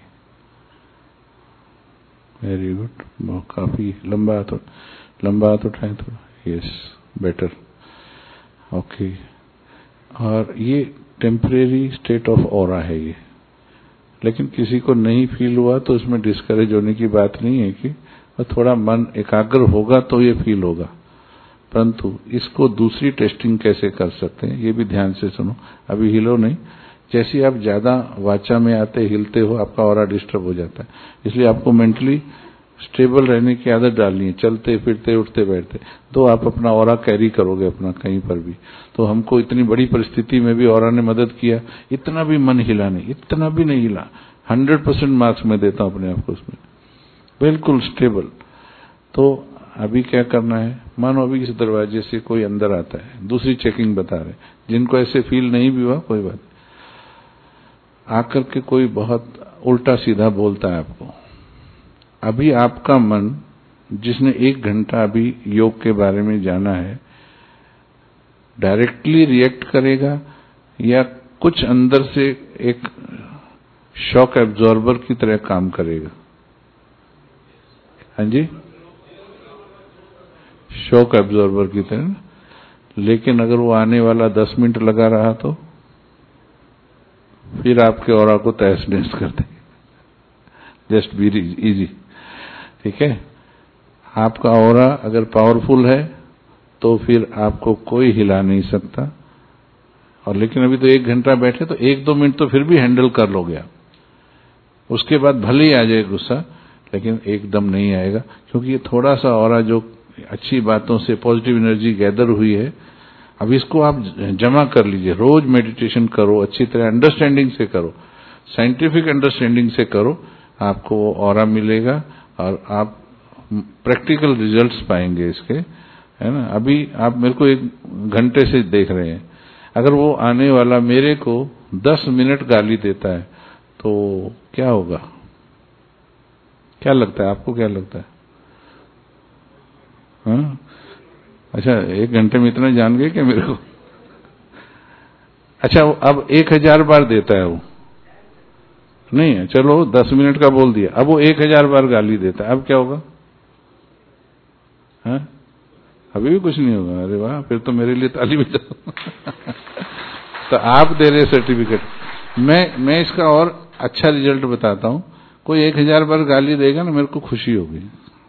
वेरी गुड, बहुत काफी लंबा हाथ उठाएं थोड़ा। Yes, better, okay. और ये टेम्परेरी स्टेट ऑफ ऑरा है ये, लेकिन किसी को नहीं फील हुआ तो इसमें डिस्करेज होने की बात नहीं है कि थोड़ा मन एकाग्र होगा तो ये फील होगा। परंतु इसको दूसरी टेस्टिंग कैसे कर सकते हैं ये भी ध्यान से सुनो। अभी हिलो नहीं। जैसे आप ज्यादा वाचा में आते हिलते हो, आपका ऑरा डिस्टर्ब हो जाता है। इसलिए आपको मेंटली स्टेबल रहने की आदत डालनी है। चलते फिरते उठते बैठते तो आप अपना ऑरा कैरी करोगे अपना कहीं पर भी। तो हमको इतनी बड़ी परिस्थिति में भी ऑरा ने मदद किया। इतना भी मन हिला नहीं, इतना भी नहीं हिला। 100% मार्क्स मैं देता हूं अपने आप को उसमें, बिल्कुल स्टेबल। तो अभी क्या करना है, मानो अभी इस दरवाजे से कोई अंदर आता है, दूसरी चेकिंग बता रहे, जिनको ऐसे फील नहीं भी हुआ कोई बात, आकर के कोई बहुत उल्टा सीधा बोलता है आपको। अभी आपका मन, जिसने 1 घंटा अभी योग के बारे में जाना है, डायरेक्टली रिएक्ट करेगा या कुछ अंदर से एक शॉक एब्जॉर्बर की तरह काम करेगा? हाँ जी, शॉक एब्जॉर्बर की तरह। लेकिन अगर वो आने वाला 10 मिनट लगा रहा तो फिर आपके ऑरा को तहस नहस कर देंगे। Just be easy. ठीक है। आपका ऑरा अगर पावरफुल है तो फिर आपको कोई हिला नहीं सकता। और लेकिन अभी तो 1 घंटा बैठे तो 1-2 मिनट तो फिर भी हैंडल कर लोगे आप। उसके बाद भले ही आ जाए गुस्सा, लेकिन एकदम नहीं आएगा, क्योंकि ये थोड़ा सा ऑरा जो अच्छी बातों से पॉजिटिव एनर्जी गैदर हुई है, अब इसको आप जमा कर लीजिए। रोज मेडिटेशन करो, अच्छी तरह अंडरस्टैंडिंग से करो, साइंटिफिक अंडरस्टैंडिंग से करो, आपको वो ऑरा मिलेगा और आप प्रैक्टिकल रिजल्ट्स पाएंगे इसके, है ना। अभी आप मेरे को 1 घंटे से देख रहे हैं, अगर वो आने वाला मेरे को 10 मिनट गाली देता है तो क्या होगा? क्या लगता है आपको, क्या लगता है? हाँ? अच्छा, 1 घंटे में इतना जान गए क्या मेरे को? अच्छा, अब 1000 बार देता है वो, नहीं चलो 10 मिनट का बोल दिया, अब वो 1000 बार गाली देता है, अब क्या होगा? हाँ? अभी भी कुछ नहीं होगा। अरे वाह, फिर तो मेरे लिए ताली बजाओ। तो आप दे रहे सर्टिफिकेट। मैं इसका और अच्छा रिजल्ट बताता हूं। कोई 1000 बार गाली देगा ना, मेरे को खुशी होगी।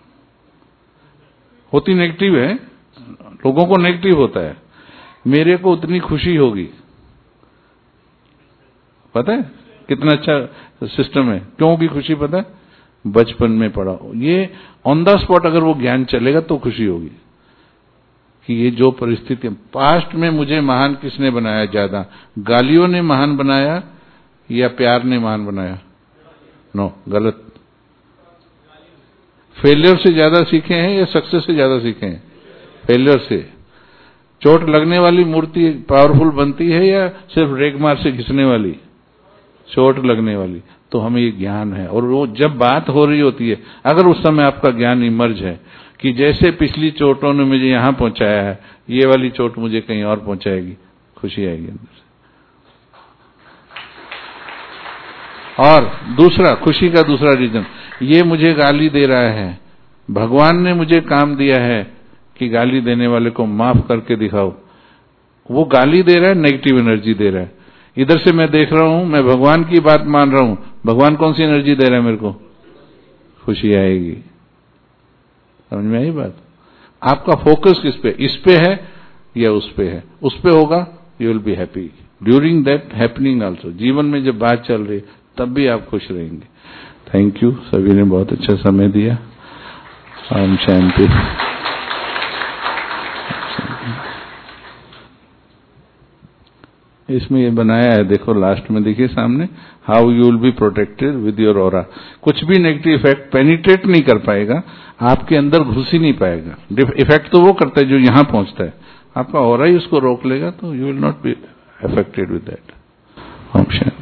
होती नेगेटिव है, लोगों को नेगेटिव होता है, मेरे को उतनी खुशी होगी। पता है कितना अच्छा सिस्टम है? क्यों की खुशी पता है? बचपन में पढ़ा, ये ऑन द स्पॉट अगर वो ज्ञान चलेगा तो खुशी होगी कि ये जो परिस्थिति, पास्ट में मुझे महान किसने बनाया ज्यादा? गालियों ने महान बनाया या प्यार ने महान बनाया? नो, गलत। फेलियर से ज्यादा सीखे हैं या सक्सेस से ज्यादा सीखे हैं? फेलियर से। चोट लगने वाली मूर्ति पावरफुल बनती है या सिर्फ रेगमार से घिसने वाली? चोट लगने वाली। तो हमें ये ज्ञान है, और वो जब बात हो रही होती है, अगर उस समय आपका ज्ञान इमर्ज है कि जैसे पिछली चोटों ने मुझे यहां पहुंचाया है, ये वाली चोट मुझे कहीं और पहुंचाएगी, खुशी आएगी अंदर से। और दूसरा, खुशी का दूसरा रीजन, ये मुझे गाली दे रहा है, भगवान ने मुझे काम दिया है कि गाली देने वाले को माफ करके दिखाओ। वो गाली दे रहा है, नेगेटिव एनर्जी दे रहा है। इधर से मैं देख रहा हूं, मैं भगवान की बात मान रहा हूं, भगवान कौन सी एनर्जी दे रहा है मेरे को? खुशी आएगी। समझ में आई बात? आपका फोकस किस पे, इस पे है या उस पे है? उस पे होगा, you will be happy during that happening also. जीवन में जब बात चल रही तब भी आप खुश रहेंगे। थैंक यू, सभी ने बहुत अच्छा समय दिया। ओम शांति। इसमें ये बनाया है, देखो लास्ट में देखिए सामने, how you will be protected with your aura. कुछ भी नेगेटिव इफेक्ट पेनिट्रेट नहीं कर पाएगा, आपके अंदर घुस ही नहीं पाएगा। इफेक्ट तो वो करता है जो यहां पहुंचता है, आपका ऑरा ही उसको रोक लेगा, तो you will not be affected with that. ओम शांति।